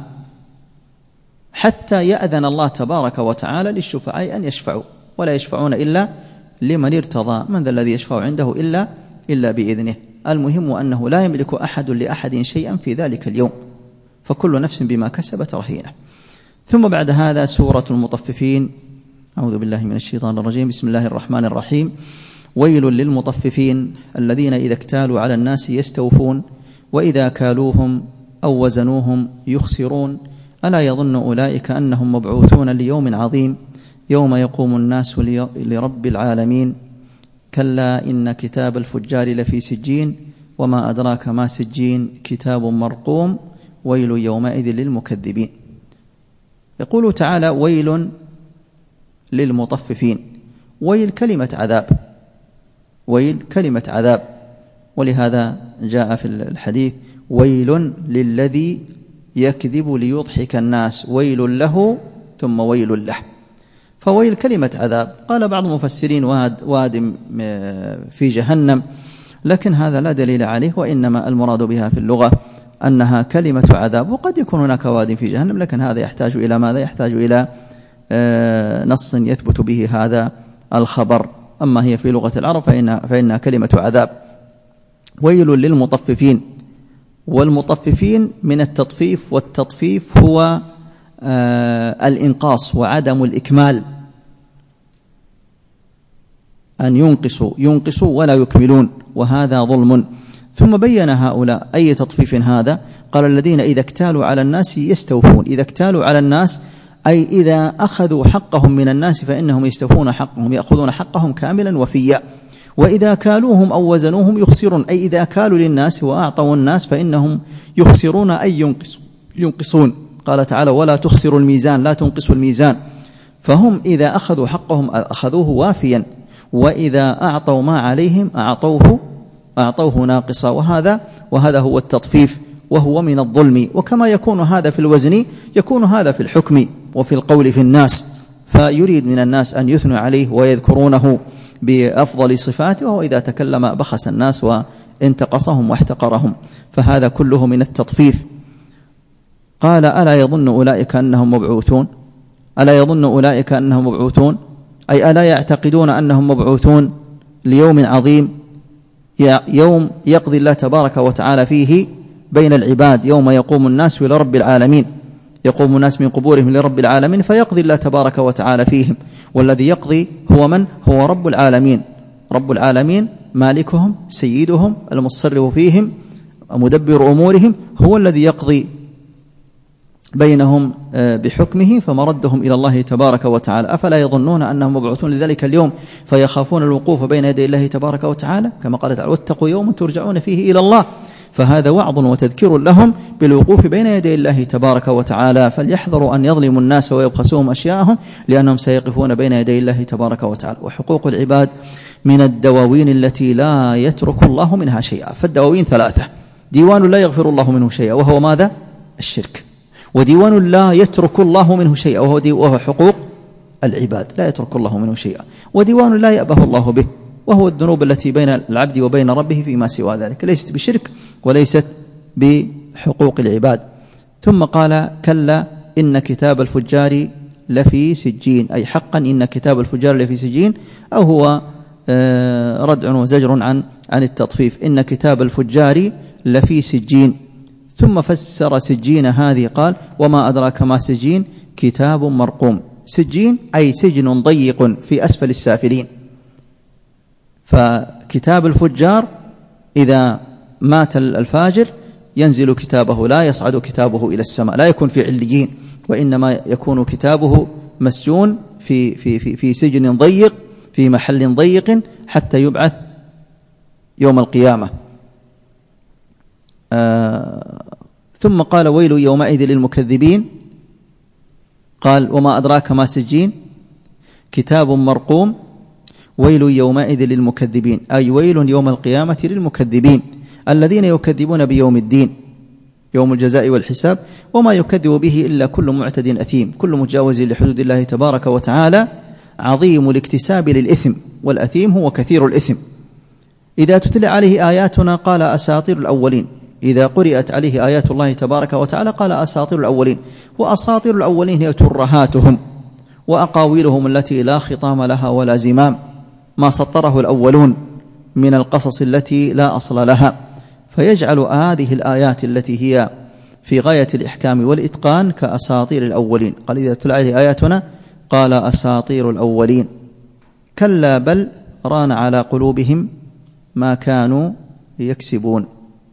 حتى يأذن الله تبارك وتعالى للشفعاء أن يشفعوا، ولا يشفعون إلا لمن ارتضى، من ذا الذي يشفع عنده إلا إلا بإذنه. المهم أنه لا يملك أحد لأحد شيئا في ذلك اليوم، فكل نفس بما كسبت رهينة. ثم بعد هذا سورة المطففين. أعوذ بالله من الشيطان الرجيم. بسم الله الرحمن الرحيم. ويل للمطففين الذين إذا اكتالوا على الناس يستوفون وإذا كالوهم أو وزنوهم يخسرون ألا يظن أولئك أنهم مبعوثون ليوم عظيم يوم يقوم الناس لرب العالمين كلا إن كتاب الفجار لفي سجين وما أدراك ما سجين كتاب مرقوم ويل يومئذ للمكذبين. يقول تعالى ويل للمطففين. ويل كلمة عذاب، ويل كلمة عذاب، ولهذا جاء في الحديث ويل للذي يكذب ليضحك الناس ويل له ثم ويل له. فويل كلمة عذاب. قال بعض المفسرين واد, واد في جهنم، لكن هذا لا دليل عليه، وإنما المراد بها في اللغة أنها كلمة عذاب، وقد يكون هناك واد في جهنم، لكن هذا يحتاج إلى ماذا؟ يحتاج إلى نص يثبت به هذا الخبر. أما هي في لغة العرب فإنها, فإنها كلمة عذاب. ويل للمطففين. والمطففين من التطفيف، والتطفيف هو آه الإنقاص وعدم الإكمال، أن ينقصوا ينقصوا ولا يكملون، وهذا ظلم. ثم بين هؤلاء أي تطفيف هذا. قال الذين إذا اكتالوا على الناس يستوفون. إذا اكتالوا على الناس أي إذا أخذوا حقهم من الناس فإنهم يستوفون حقهم، يأخذون حقهم كاملا وفيا. وإذا كالوهم أو وزنوهم يخسرون، أي إذا كالوا للناس وأعطوا الناس فإنهم يخسرون أي ينقص ينقصون. قال تعالى ولا تخسروا الميزان، لا تنقصوا الميزان. فهم إذا أخذوا حقهم أخذوه وافيا، وإذا أعطوا ما عليهم أعطوه أعطوه ناقصا، وهذا وهذا هو التطفيف، وهو من الظلم. وكما يكون هذا في الوزن يكون هذا في الحكم وفي القول في الناس، فيريد من الناس أن يثنوا عليه ويذكرونه بأفضل صفاته، وهو إذا تكلم بخس الناس وانتقصهم واحتقرهم، فهذا كله من التطفيف. قال ألا يظن أولئك أنهم مبعوثون. ألا يظن أولئك أنهم مبعوثون أي ألا يعتقدون أنهم مبعوثون ليوم عظيم، يوم يقضي الله تبارك وتعالى فيه بين العباد، يوم يقوم الناس إلى رب العالمين، يقوم الناس من قبورهم لرب العالمين فيقضي الله تبارك وتعالى فيهم. والذي يقضي هو من؟ هو رب العالمين. رب العالمين مالكهم سيدهم المتصرف فيهم مدبر أمورهم، هو الذي يقضي بينهم بحكمه، فمردهم إلى الله تبارك وتعالى. أفلا يظنون أنهم مبعوثون لذلك اليوم فيخافون الوقوف بين يدي الله تبارك وتعالى، كما قال تعالى واتقوا يوما ترجعون فيه إلى الله. فهذا وعظ وتذكير لهم بالوقوف بين يدي الله تبارك وتعالى، فليحذروا أن يظلموا الناس ويبخسوهم أشياءهم، لأنهم سيقفون بين يدي الله تبارك وتعالى. وحقوق العباد من الدواوين التي لا يترك الله منها شيئا. فالدواوين ثلاثة: ديوان لا يغفر الله منه شيئا وهو ماذا؟ الشرك، وديوان لا يترك الله منه شيئا وهو, وهو حقوق العباد لا يترك الله منه شيئا، وديوان لا يأبه الله به وهو الذنوب التي بين العبد وبين ربه فيما سوى ذلك، ليست بشرك وليست بحقوق العباد. ثم قال كلا إن كتاب الفجار لفي سجين، أي حقا إن كتاب الفجار لفي سجين، أو هو ردع وزجر عن عن التطفيف. إن كتاب الفجار لفي سجين. ثم فسر سجين هذه قال وما أدراك ما سجين كتاب مرقوم. سجين أي سجن ضيق في أسفل السافلين. فكتاب الفجار إذا مات الفاجر ينزل كتابه، لا يصعد كتابه إلى السماء، لا يكون في عليين، وإنما يكون كتابه مسجون في, في, في, في سجن ضيق في محل ضيق حتى يبعث يوم القيامة. آه ثم قال ويل يومئذ للمكذبين. قال وما أدراك ما سجين، كتاب مرقوم، ويل يومئذ للمكذبين، أي ويل يوم القيامة للمكذبين الذين يكذبون بيوم الدين، يوم الجزاء والحساب، وما يكذب به إلا كل معتد أثيم، كل متجاوز لحدود الله تبارك وتعالى، عظيم الاكتساب للإثم، والأثيم هو كثير الإثم. إذا تتلى عليه آياتنا قال أساطير الأولين، إذا قرأت عليه آيات الله تبارك وتعالى قال أساطير الأولين. وأساطير الأولين هي ترهاتهم وأقاويلهم التي لا خطام لها ولا زمام، ما سطره الأولون من القصص التي لا أصل لها، فيجعل هذه الآيات التي هي في غاية الإحكام والإتقان كأساطير الأولين. قال إذا تتلى عليه آياتنا قال أساطير الأولين، كلا بل ران على قلوبهم ما كانوا يكسبون.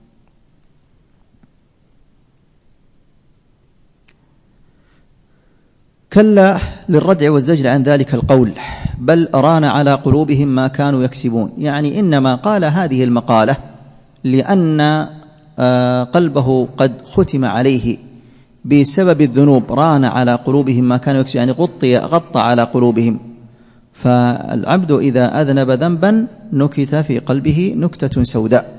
كلا للردع والزجر عن ذلك القول، بل ران على قلوبهم ما كانوا يكسبون، يعني إنما قال هذه المقالة لأن قلبه قد ختم عليه بسبب الذنوب، ران على قلوبهم ما كانوا يكسبون، يعني غطي غطى على قلوبهم. فالعبد إذا أذنب ذنبا نكت في قلبه نكتة سوداء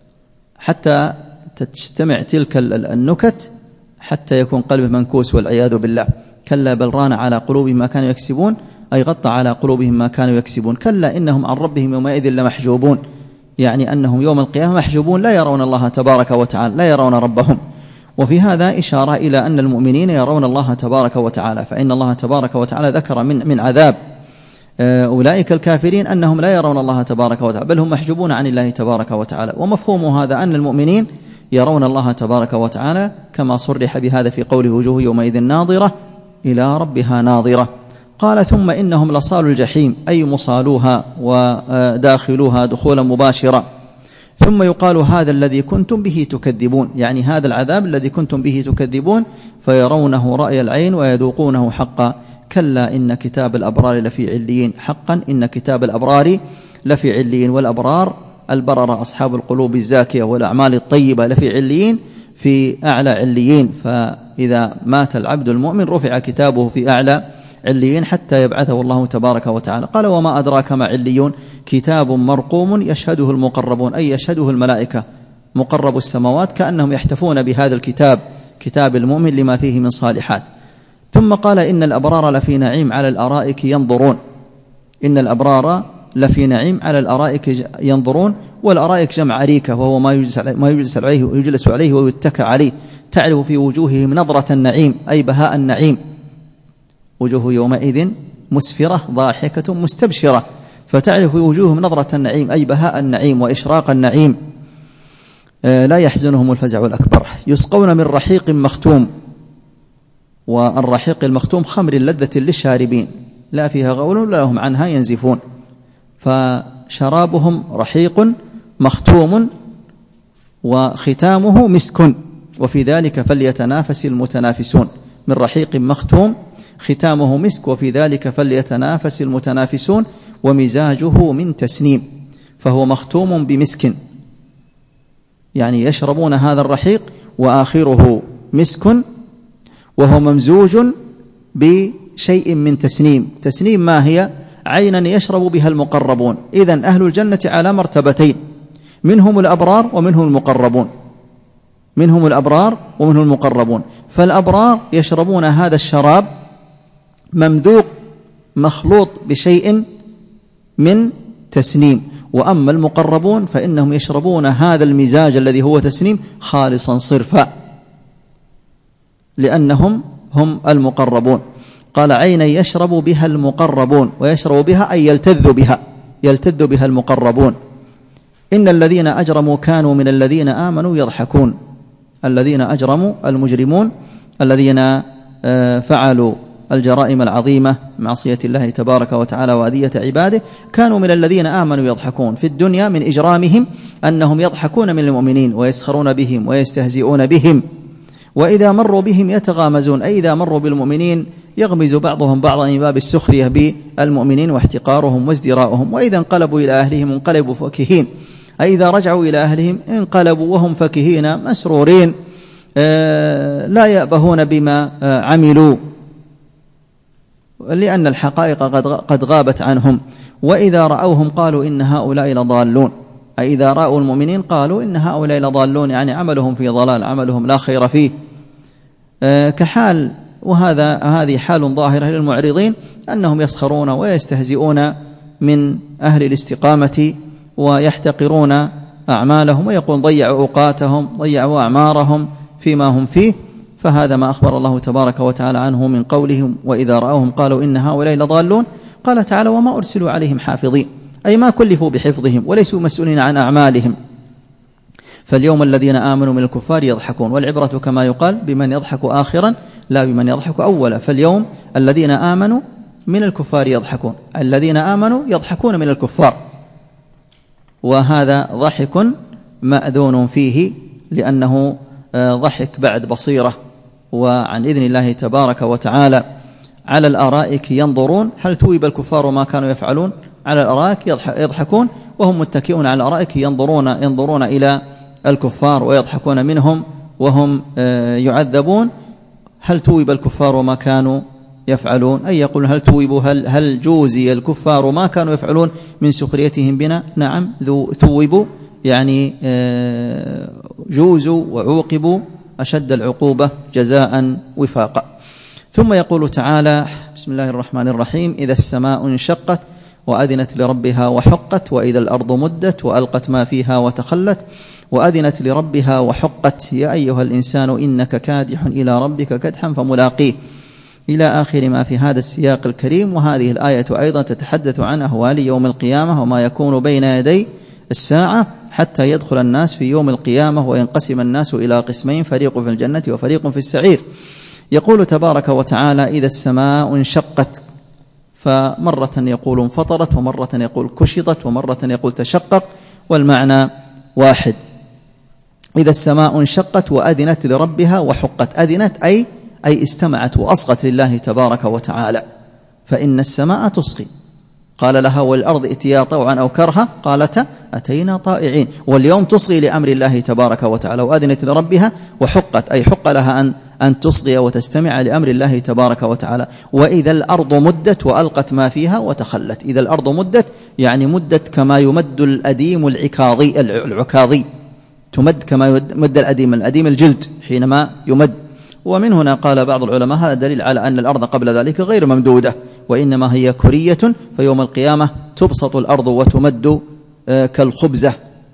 حتى تجتمع تلك النكت حتى يكون قلبه منكوس والعياذ بالله. كلا بل ران على قلوبهم ما كانوا يكسبون، أي غطى على قلوبهم ما كانوا يكسبون. كلا إنهم عن ربهم يومئذ لمحجوبون، يعني أنهم يوم القيامة محجوبون، لا يرون الله تبارك وتعالى، لا يرون ربهم. وفي هذا إشارة إلى أن المؤمنين يرون الله تبارك وتعالى، فإن الله تبارك وتعالى ذكر من من عذاب أولئك الكافرين أنهم لا يرون الله تبارك وتعالى، بل هم محجوبون عن الله تبارك وتعالى. ومفهوم هذا أن المؤمنين يرون الله تبارك وتعالى كما صرح بهذا في قوله وجوه يومئذ ناظرة إلى ربها ناظرة. قال ثم إنهم لصالوا الجحيم، أي مصالوها وداخلوها دخولا مباشرا. ثم يقال هذا الذي كنتم به تكذبون، يعني هذا العذاب الذي كنتم به تكذبون، فيرونه رأي العين ويذوقونه حقا. كلا إن كتاب الأبرار لفي عليين، حقا إن كتاب الأبرار لفي عليين، والأبرار البرر أصحاب القلوب الزاكية والأعمال الطيبة لفي عليين في أعلى عليين. فإذا مات العبد المؤمن رفع كتابه في أعلى عليين حتى يبعثه الله تبارك وتعالى. قال وما أدراك ما عليون، كتاب مرقوم يشهده المقربون، أي يشهده الملائكة مقرب السماوات، كأنهم يحتفون بهذا الكتاب كتاب المؤمن لما فيه من صالحات. ثم قال إن الأبرار لفي نعيم على الأرائك ينظرون، إن الأبرار لفي نعيم على الأرائك ينظرون. والأرائك جمع أريكة، وهو ما يجلس عليه, ما يجلس عليه, يجلس عليه ويتكى عليه. تعرف في وجوههم نظرة النعيم، أي بهاء النعيم. وجوه يومئذ مسفرة ضاحكة مستبشرة، فتعرف في وجوههم نظرة النعيم أي بهاء النعيم وإشراق النعيم. لا يحزنهم الفزع الأكبر. يسقون من رحيق مختوم، والرحيق المختوم خمر لذة للشاربين لا فيها غول ولا هم عنها ينزفون. فشرابهم رحيق مختوم وختامه مسك، وفي ذلك فليتنافس المتنافسون. من رحيق مختوم ختامه مسك، وفي ذلك فليتنافس المتنافسون. ومزاجه من تسنيم، فهو مختوم بمسك، يعني يشربون هذا الرحيق وآخره مسك، وهو ممزوج بشيء من تسنيم. تسنيم ما هي؟ عينا يشرب بها المقربون. إذن أهل الجنة على مرتبتين، منهم الأبرار ومنهم المقربون، منهم الأبرار ومنهم المقربون. فالأبرار يشربون هذا الشراب ممذوق مخلوط بشيء من تسنيم، وأما المقربون فإنهم يشربون هذا المزاج الذي هو تسنيم خالصا صرفا، لأنهم هم المقربون. قال عينا يشرب بها المقربون، ويشرب بها أي يلتذ بها، يلتذ بها المقربون. إن الذين أجرموا كانوا من الذين آمنوا يضحكون. الذين أجرموا المجرمون الذين فعلوا الجرائم العظيمة معصية الله تبارك وتعالى وأذية عباده، كانوا من الذين آمنوا يضحكون في الدنيا من إجرامهم أنهم يضحكون من المؤمنين ويسخرون بهم ويستهزئون بهم، وإذا مروا بهم يتغامزون، أي إذا مروا بالمؤمنين يغمز بعضهم بعضا من باب السخرية بالمؤمنين واحتقارهم وازدراؤهم، وإذا انقلبوا إلى أهلهم انقلبوا فكهين، أي إذا رجعوا إلى أهلهم انقلبوا وهم فكهين مسرورين لا يأبهون بما عملوا، لأن الحقائق قد غابت عنهم. وإذا رأوهم قالوا إن هؤلاء لضالون، أي إذا رأوا المؤمنين قالوا إن هؤلاء لضالون، يعني عملهم في ضلال، عملهم لا خير فيه، كحال، وهذا هذه حال ظاهرة للمعرضين أنهم يسخرون ويستهزئون من أهل الاستقامة ويحتقرون أعمالهم، ويقول ضيعوا أوقاتهم ضيعوا أعمارهم فيما هم فيه. فهذا ما أخبر الله تبارك وتعالى عنه من قولهم وإذا رأوهم قالوا إن هؤلاء لضالون. قال تعالى وما أرسلوا عليهم حافظين، أي ما كلفوا بحفظهم وليسوا مسؤولين عن أعمالهم. فاليوم الذين آمنوا من الكفار يضحكون، والعبرة كما يقال بمن يضحك آخرا لا بمن يضحك أولا. فاليوم الذين آمنوا من الكفار يضحكون، الذين آمنوا يضحكون من الكفار، وهذا ضحك مأذون فيه لأنه ضحك بعد بصيرة وعن إذن الله تبارك وتعالى. على الأرائك ينظرون، هل توب الكفار ما كانوا يفعلون؟ على الأرائك يضحكون وهم متكئون على الأرائك ينظرون ينظرون إلى الكفار ويضحكون منهم وهم يعذبون. هل توب الكفار ما كانوا يفعلون، أي يقول هل توبوا هل, هل جوزي الكفار ما كانوا يفعلون من سخريتهم بنا؟ نعم ثوبوا، يعني جوزوا وعوقبوا أشد العقوبة جزاء وفاقا. ثم يقول تعالى بسم الله الرحمن الرحيم إذا السماء انشقت وأذنت لربها وحقت وإذا الأرض مدت وألقت ما فيها وتخلت وأذنت لربها وحقت يا أيها الإنسان إنك كادح إلى ربك كدحا فملاقيه، إلى آخر ما في هذا السياق الكريم. وهذه الآية أيضا تتحدث عن أهوال يوم القيامة وما يكون بين يدي الساعة حتى يدخل الناس في يوم القيامة وينقسم الناس إلى قسمين، فريق في الجنة وفريق في السعير. يقول تبارك وتعالى إذا السماء انشقت، فمرة يقول انفطرت ومرة يقول كشطت ومرة يقول تشقق، والمعنى واحد. إذا السماء انشقت وأذنت لربها وحقت، أذنت أي أي استمعت وأصغت لله تبارك وتعالى، فإن السماء تصغي، قال لها والأرض ائتيا طوعا أو كرها قالتا أتينا طائعين، واليوم تصغي لأمر الله تبارك وتعالى. وأذنت لربها وحقت أي حق لها أن أن تصغي وتستمع لأمر الله تبارك وتعالى. وإذا الأرض مدت وألقت ما فيها وتخلت، إذا الأرض مدت يعني مدت كما يمد الأديم العكاظي العكاظي تمد كما يمد الأديم الأديم الجلد حينما يمد. ومن هنا قال بعض العلماء هذا دليل على أن الأرض قبل ذلك غير ممدودة، وإنما هي كرية، فيوم القيامة تبسط الأرض وتمد كالخبزة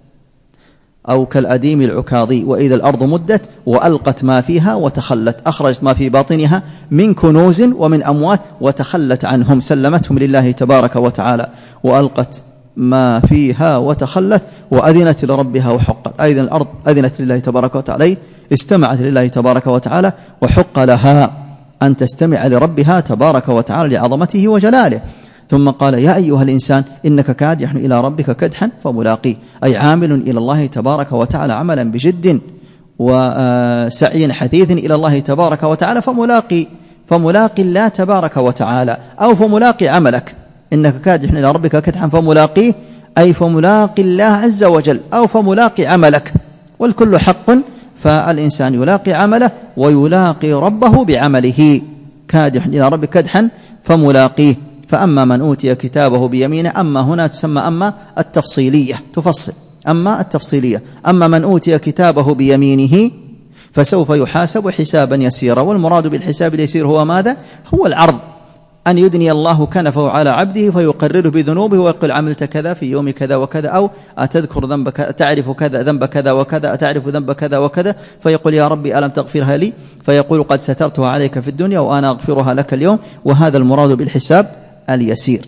أو كالأديم العكاظي. وإذا الأرض مدت وألقت ما فيها وتخلت، أخرجت ما في باطنها من كنوز ومن أموات وتخلت عنهم، سلمتهم لله تبارك وتعالى. وألقت ما فيها وتخلت وأذنت لربها وحقت، أيضا الأرض أذنت لله تبارك وتعالى، استمعت لله تبارك وتعالى، وحق لها أن تستمع لربها تبارك وتعالى لعظمته وجلاله. ثم قال يا أيها الإنسان إنك كادح إلى ربك كدحا فملاقيه، أي عامل إلى الله تبارك وتعالى عملا بجد وسعي حثيث إلى الله تبارك وتعالى، فملاقي فملاقي الله تبارك وتعالى، أو فملاقي عملك. إنك كادح إلى ربك كدحا فملاقيه أي فملاقي الله عز وجل، أو فملاقي عملك، والكل حق، فالإنسان يلاقي عمله ويلاقي ربه بعمله. كادح إلى ربك كدحا فملاقيه. فأما من أوتي كتابه بيمينه، أما هنا تسمى أما التفصيلية تفصل، أما التفصيلية، أما من أوتي كتابه بيمينه فسوف يحاسب حسابا يسيرا. والمراد بالحساب اليسير هو ماذا؟ هو العرض، أن يدني الله كنفه على عبده فيقرره بذنوبه ويقول عملت كذا في يوم كذا وكذا، أو أتذكر ذنب كذا، تعرف كذا ذنب كذا وكذا، أتعرف ذنب كذا وكذا، فيقول يا ربي ألم تغفرها لي؟ فيقول قد سترتها عليك في الدنيا وأنا أغفرها لك اليوم. وهذا المراد بالحساب اليسير.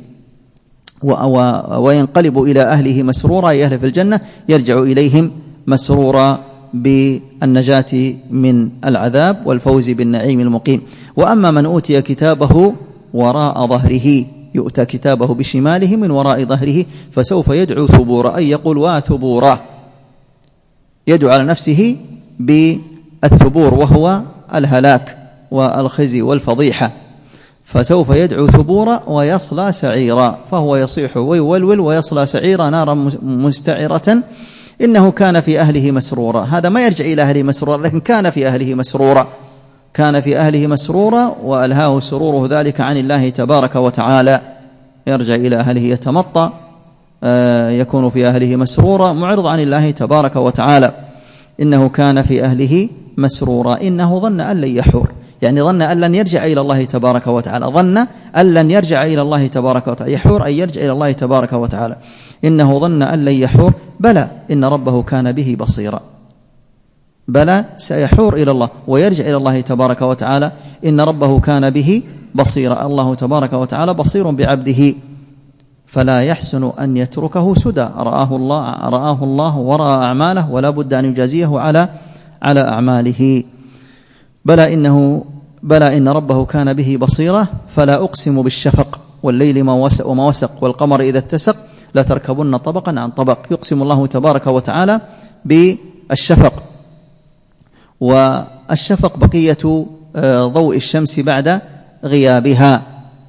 وينقلب إلى أهله مسرورا، أي أهل في الجنة يرجع إليهم مسرورا بالنجاة من العذاب والفوز بالنعيم المقيم. وأما من أوتي كتابه وراء ظهره، يؤتى كتابه بشماله من وراء ظهره فسوف يدعو ثبورا، أي يقول وثبورا، يدعو على نفسه بالثبور وهو الهلاك والخزي والفضيحة، فسوف يدعو ثبورا ويصلى سعيرا، فهو يصيح ويولول ويصلى سعيرا نارا مستعرة، إنه كان في أهله مسرورا. هذا ما يرجع إلى أهله مسرورا، لكن كان في أهله مسرورا، كان في أهله مسرورا وألهاه سروره ذلك عن الله تبارك وتعالى. يرجع إلى أهله يتمطى، يكون في أهله مسرورا معرض عن الله تبارك وتعالى. إنه كان في أهله مسرورا، إنه ظن أن لن يحور، يعني ظن أن لن يرجع إلى الله تبارك وتعالى، ظن أن لن يرجع إلى الله تبارك وتعالى. يحور أن يرجع إلى الله تبارك وتعالى. إنه ظن أن لن يحور، بلى إن ربه كان به بصيرا، بلى سيحور إلى الله ويرجع إلى الله تبارك وتعالى. إن ربه كان به بصيرا، الله تبارك وتعالى بصير بعبده، فلا يحسن أن يتركه سدى. رآه الله رآه الله ورأى أعماله، ولا بد أن يجازيه على على أعماله. بلى إنه بلى إن ربه كان به بصيرا. فلا أقسم بالشفق والليل ما وسق وما وسق والقمر إذا اتسق لتركبن طبقا عن طبق. يقسم الله تبارك وتعالى بالشفق، والشفق بقية ضوء الشمس بعد غيابها.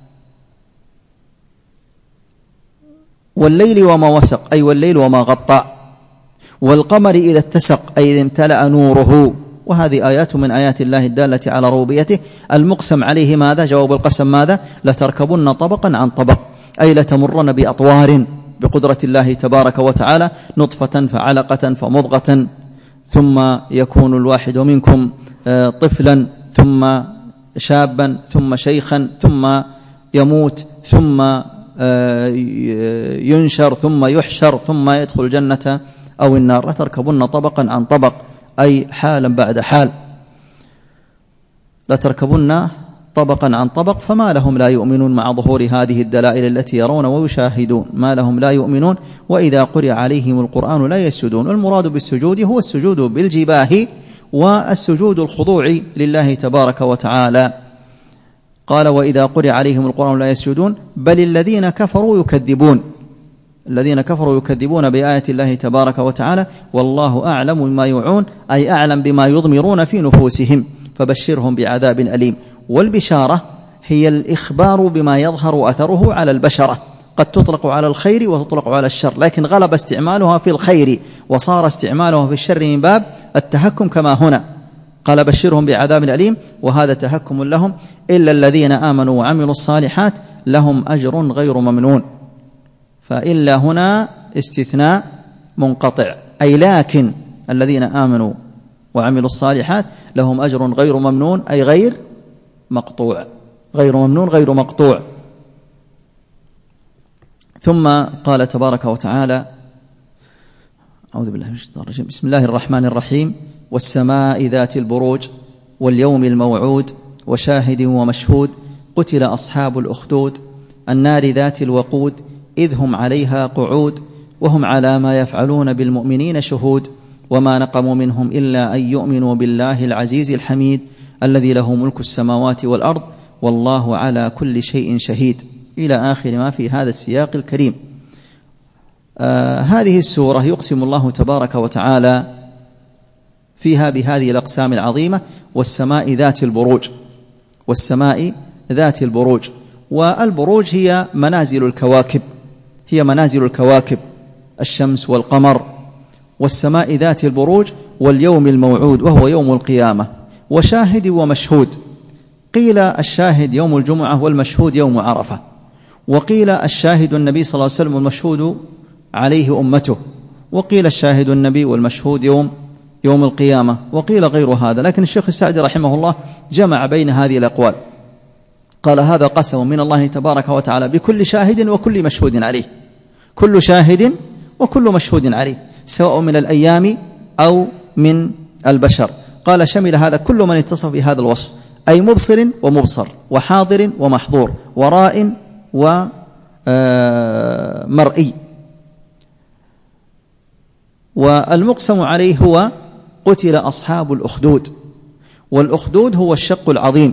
والليل وما وسق أي والليل وما غطى، والقمر إذا اتسق أي إذا امتلأ نوره. وهذه آيات من آيات الله الدالة على ربوبيته. المقسم عليه ماذا؟ جواب القسم ماذا؟ لتركبن طبقا عن طبق، أي لتمرن بأطوار بقدرة الله تبارك وتعالى، نطفة فعلقة فمضغة، ثم يكون الواحد منكم طفلا، ثم شابا، ثم شيخا، ثم يموت، ثم ينشر، ثم يحشر، ثم يدخل الجنة أو النار. لتركبن طبقا عن طبق أي حالا بعد حال، لتركبن طبقا عن طبق. فما لهم لا يؤمنون مع ظهور هذه الدلائل التي يرون ويشاهدون، ما لهم لا يؤمنون وإذا قرئ عليهم القرآن لا يسجدون. والمراد بالسجود هو السجود بالجباه والسجود الخضوع لله تبارك وتعالى. قال وإذا قرئ عليهم القرآن لا يسجدون، بل الذين كفروا يكذبون، الذين كفروا يكذبون بآيات الله تبارك وتعالى، والله أعلم بما يوعون أي أعلم بما يضمرون في نفوسهم، فبشرهم بعذاب أليم. والبشارة هي الإخبار بما يظهر أثره على البشرة، قد تطلق على الخير وتطلق على الشر، لكن غلب استعمالها في الخير وصار استعمالها في الشر من باب التهكم كما هنا قال بشرهم بعذاب أليم، وهذا تهكم لهم. إلا الذين آمنوا وعملوا الصالحات لهم أجر غير ممنون، فإلا هنا استثناء منقطع، أي لكن الذين آمنوا وعملوا الصالحات لهم أجر غير ممنون أي غير مقطوع، غير ممنون غير مقطوع. ثم قال تبارك وتعالى أعوذ بالله من الشيطان الرجيم، بسم الله الرحمن الرحيم، والسماء ذات البروج واليوم الموعود وشاهد ومشهود، قتل أصحاب الأخدود النار ذات الوقود إذ هم عليها قعود وهم على ما يفعلون بالمؤمنين شهود، وما نقموا منهم إلا أن يؤمنوا بالله العزيز الحميد الذي له ملك السماوات والأرض والله على كل شيء شهيد، إلى آخر ما في هذا السياق الكريم. آه هذه السورة يقسم الله تبارك وتعالى فيها بهذه الأقسام العظيمة، والسماء ذات البروج، والسماء ذات البروج. والبروج هي منازل الكواكب، هي منازل الكواكب الشمس والقمر. والسماء ذات البروج واليوم الموعود وهو يوم القيامة، وشاهد ومشهود. قيل الشاهد يوم الجمعة والمشهود يوم عرفة، وقيل الشاهد النبي صلى الله عليه وسلم والمشهود عليه أمته، وقيل الشاهد النبي والمشهود يوم يوم القيامة، وقيل غير هذا. لكن الشيخ السعدي رحمه الله جمع بين هذه الأقوال، قال هذا قسم من الله تبارك وتعالى بكل شاهد وكل مشهود عليه، كل شاهد وكل مشهود عليه سواء من الأيام أو من البشر. قال شمل هذا كل من اتصف بهذا الوصف، أي مبصر ومبصر وحاضر ومحظور وراء ومرئي. والمقسم عليه هو قتل أصحاب الأخدود. والأخدود هو الشق العظيم،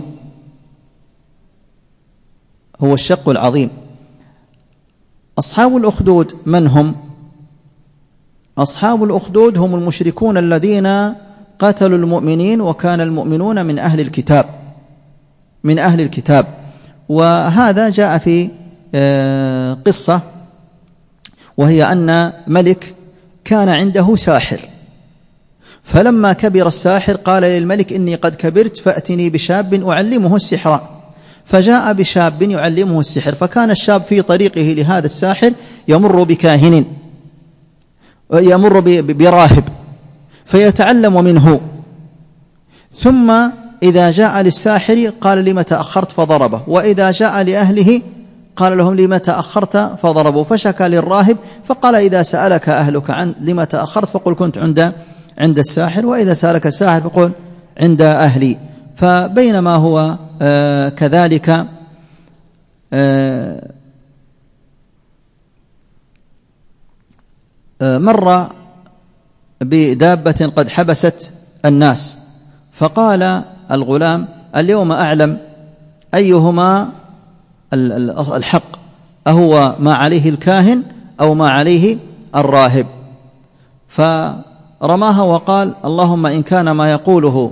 هو الشق العظيم. أصحاب الأخدود من هم؟ أصحاب الأخدود هم المشركون الذين قتلوا المؤمنين، وكان المؤمنون من أهل الكتاب، من أهل الكتاب. وهذا جاء في قصة، وهي أن ملك كان عنده ساحر، فلما كبر الساحر قال للملك: إني قد كبرت فأتني بشاب أعلمه السحر. فجاء بشاب يعلمه السحر، فكان الشاب في طريقه لهذا الساحر يمر بكاهن، يمر براهب فيتعلم منه، ثم إذا جاء للساحر قال: لم تأخرت؟ فضربه. وإذا جاء لأهله قال لهم: لم تأخرت؟ فضربوا. فشكى للراهب فقال: إذا سألك أهلك عن لم تأخرت فقل كنت عند عند الساحر، وإذا سألك الساحر فقل عند أهلي. فبينما هو آه كذلك آه آه مر بدابة قد حبست الناس، فقال الغلام: اليوم أعلم أيهما الحق، أهو ما عليه الكاهن أو ما عليه الراهب. فرماها وقال: اللهم إن كان ما يقوله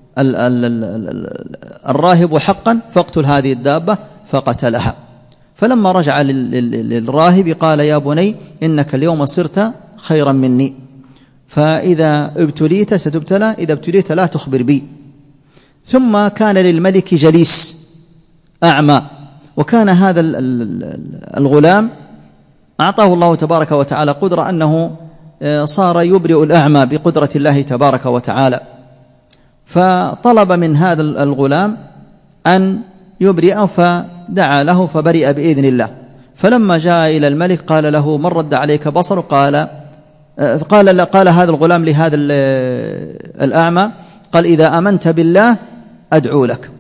الراهب حقا فاقتل هذه الدابة، فقتلها. فلما رجع للراهب قال: يا بني إنك اليوم صرت خيرا مني، فإذا ابتليت ستبتلى، إذا ابتليت لا تخبر بي. ثم كان للملك جليس أعمى، وكان هذا الغلام أعطاه الله تبارك وتعالى قدرة أنه صار يبرئ الأعمى بقدرة الله تبارك وتعالى، فطلب من هذا الغلام أن يبرئه، فدعا له فبرئ بإذن الله. فلما جاء إلى الملك قال له: من رد عليك بصر؟ قال قال قال هذا الغلام لهذا الأعمى، قال: إذا آمنت بالله أدعو لك.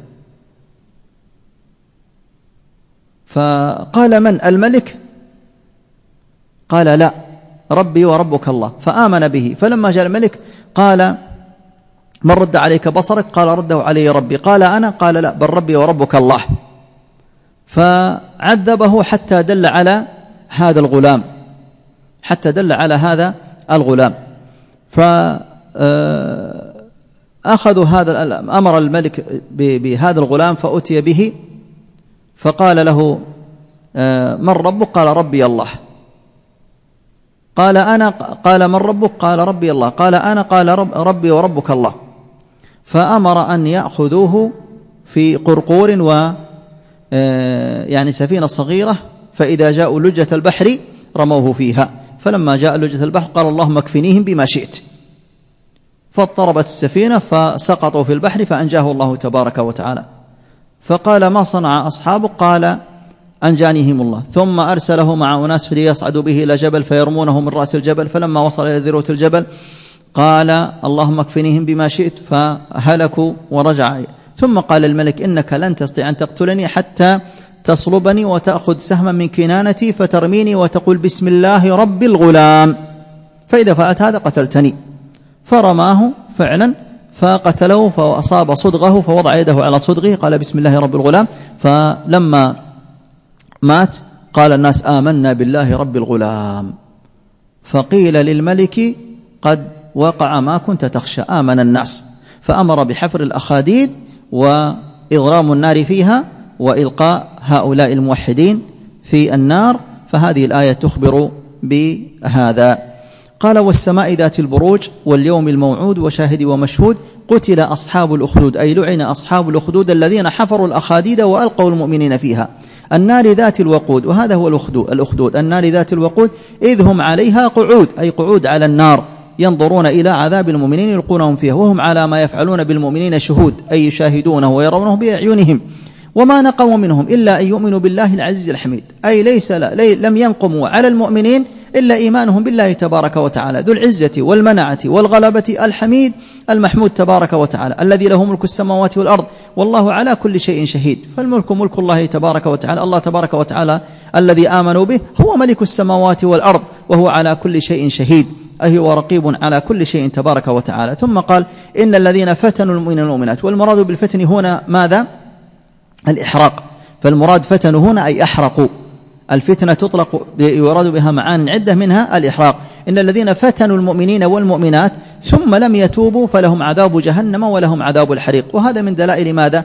فقال: من؟ الملك؟ قال: لا، ربي وربك الله. فآمن به. فلما جاء الملك قال: من رد عليك بصرك؟ قال: رده علي ربي. قال: أنا؟ قال: لا، بل ربي وربك الله. فعذبه حتى دل على هذا الغلام، حتى دل على هذا الغلام. فأخذوا هذا، أمر الملك بهذا الغلام فأتي به، فقال له: من ربك؟ قال: ربي الله. قال: أنا؟ قال: من ربك؟ قال: ربي الله. قال: أنا؟ قال: رب ربي وربك الله. فأمر أن يأخذوه في قرقور و يعني سفينة صغيرة، فإذا جاءوا لجة البحر رموه فيها. فلما جاء لجة البحر قال: اللهم اكفنيهم بما شئت. فاضطربت السفينة فسقطوا في البحر فأنجاه الله تبارك وتعالى. فقال: ما صنع أصحابك؟ قال: أنجانيهم الله. ثم أرسله مع أناس ليصعدوا به إلى جبل فيرمونه من رأس الجبل، فلما وصل إلى ذروة الجبل قال: اللهم اكفنيهم بما شئت، فهلكوا ورجع. ثم قال الملك: إنك لن تستطيع أن تقتلني حتى تصلبني وتأخذ سهما من كنانتي فترميني وتقول بسم الله رب الغلام، فإذا فعلت هذا قتلتني. فرماه فعلا فقتله، فأصاب صدغه، فوضع يده على صدغه قال: بسم الله رب الغلام. فلما مات قال الناس: آمنا بالله رب الغلام. فقيل للملك: قد وقع ما كنت تخشى، آمن الناس. فأمر بحفر الأخاديد وإضرام النار فيها وإلقاء هؤلاء الموحدين في النار. فهذه الآية تخبر بهذا. قال: والسماء ذات البروج واليوم الموعود وشاهد ومشهود قتل أصحاب الأخدود، أي لعن أصحاب الأخدود الذين حفروا الأخاديد وألقوا المؤمنين فيها. النار ذات الوقود، وهذا هو الأخدود، النار ذات الوقود إذ هم عليها قعود، أي قعود على النار، ينظرون إلى عذاب المؤمنين يلقونهم فيها، وهم على ما يفعلون بالمؤمنين شهود، أي يشاهدونه ويرونه بأعينهم. وما نقموا منهم إلا أن يؤمنوا بالله العزيز الحميد، أي ليس لا لم ينقموا على المؤمنين إلا إيمانهم بالله تبارك وتعالى ذو العزة والمنعة والغلبة الحميد المحمود تبارك وتعالى، الذي له ملك السماوات والأرض والله على كل شيء شهيد. فالملك ملك الله تبارك وتعالى، الله تبارك وتعالى الذي آمنوا به هو ملك السماوات والأرض وهو على كل شيء شهيد. أي هو رقيب على كل شيء تبارك وتعالى. ثم قال إن الذين فتنوا المؤمنين والمؤمنات، والمراد بالفتن هنا ماذا؟ الإحراق. فالمراد فتنوا هنا أي أحرقوا. الفتنة تطلق يراد بها معان عدة منها الإحراق. إن الذين فتنوا المؤمنين والمؤمنات ثم لم يتوبوا فلهم عذاب جهنم ولهم عذاب الحريق. وهذا من دلائل ماذا؟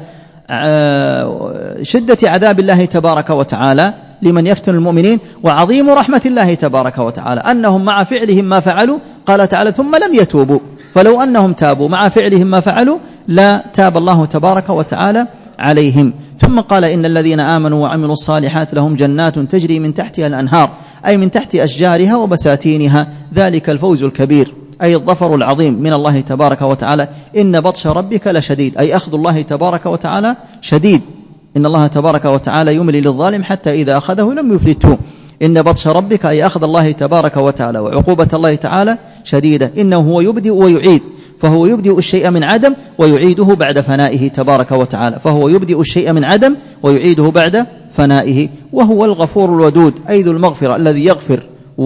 شدة عذاب الله تبارك وتعالى لمن يفتن المؤمنين، وعظيم رحمة الله تبارك وتعالى أنهم مع فعلهم ما فعلوا، قال تعالى ثم لم يتوبوا، فلو أنهم تابوا مع فعلهم ما فعلوا لا تاب الله تبارك وتعالى عليهم. ثم قال إن الذين آمنوا وعملوا الصالحات لهم جنات تجري من تحتها الأنهار، أي من تحت أشجارها وبساتينها، ذلك الفوز الكبير أي الظفر العظيم من الله تبارك وتعالى. إن بطش ربك لشديد، أي أخذ الله تبارك وتعالى شديد. إن الله تبارك وتعالى يملي للظالم حتى إذا أخذه لم يفلته. إن بطش ربك أي أخذ الله تبارك وتعالى وعقوبة الله تعالى شديدة. إنه هو يبدئ ويعيد، فهو يبدئ الشيء من عدم ويعيده بعد فنائه تبارك وتعالى، فهو يبدئ الشيء من عدم ويعيده بعد فنائه. وهو الغفور الودود، أي ذو المغفرة الذي يغفر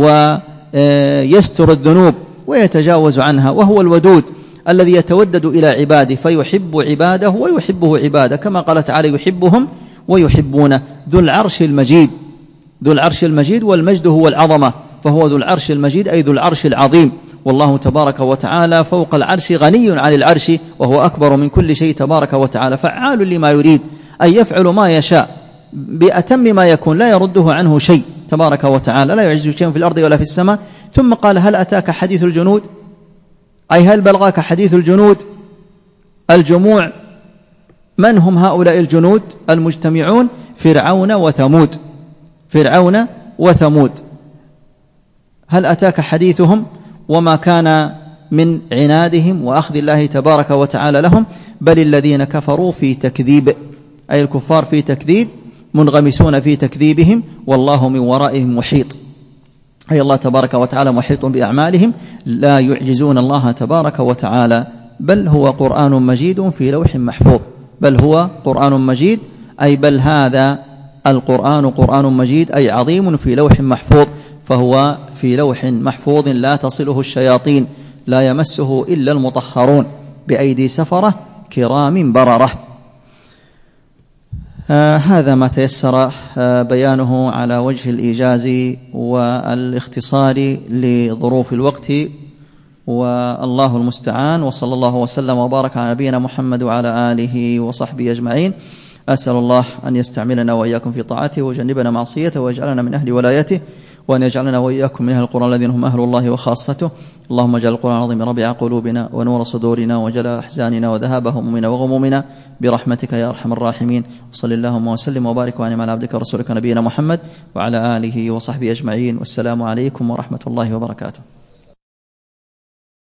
ويستر الذنوب ويتجاوز عنها. وهو الودود الذي يتودد إلى عباده فيحب عباده ويحبه عباده، كما قال تعالى يحبهم ويحبونه. ذو العرش المجيد، ذو العرش المجيد، والمجد هو العظمة، فهو ذو العرش المجيد أي ذو العرش العظيم. والله تبارك وتعالى فوق العرش غني عن العرش، وهو أكبر من كل شيء تبارك وتعالى، فعال لما يريد، أي يفعل ما يشاء بأتم ما يكون، لا يرده عنه شيء تبارك وتعالى، لا يعجز شيء في الأرض ولا في السماء. ثم قال هل أتاك حديث الجنود، أي هل بلغاك حديث الجنود؟ الجموع من هم هؤلاء الجنود المجتمعون؟ فرعون وثمود، فرعون وثمود. هل أتاك حديثهم وما كان من عنادهم وأخذ الله تبارك وتعالى لهم؟ بل الذين كفروا في تكذيب، أي الكفار في تكذيب، منغمسون في تكذيبهم، والله من ورائهم محيط، أي الله تبارك وتعالى محيط بأعمالهم، لا يعجزون الله تبارك وتعالى. بل هو قرآن مجيد في لوح محفوظ، بل هو قرآن مجيد، أي بل هذا القرآن قرآن مجيد أي عظيم في لوح محفوظ، فهو في لوح محفوظ لا تصله الشياطين، لا يمسه إلا المطهرون بأيدي سفرة كرام بررة. آه هذا ما تيسر آه بيانه على وجه الإيجاز والاختصار لظروف الوقت، والله المستعان. وصلى الله وسلم وبارك على نبينا محمد وعلى آله وصحبه أجمعين. أسأل الله أن يستعملنا وإياكم في طاعته وجنبنا معصيته ويجعلنا من أهل ولايته، وأن يجعلنا وإياكم من أهل القرآن الذين هم أهل الله وخاصته. اللهم اجعل القرآن العظيم ربيع قلوبنا ونور صدورنا وجلاء أحزاننا وذهاب همومنا وغمومنا برحمتك يا أرحم الراحمين. وصل اللهم وسلم وبارك وأنعم على عبدك ورسولك نبينا محمد وعلى آله وصحبه أجمعين. والسلام عليكم ورحمة الله وبركاته.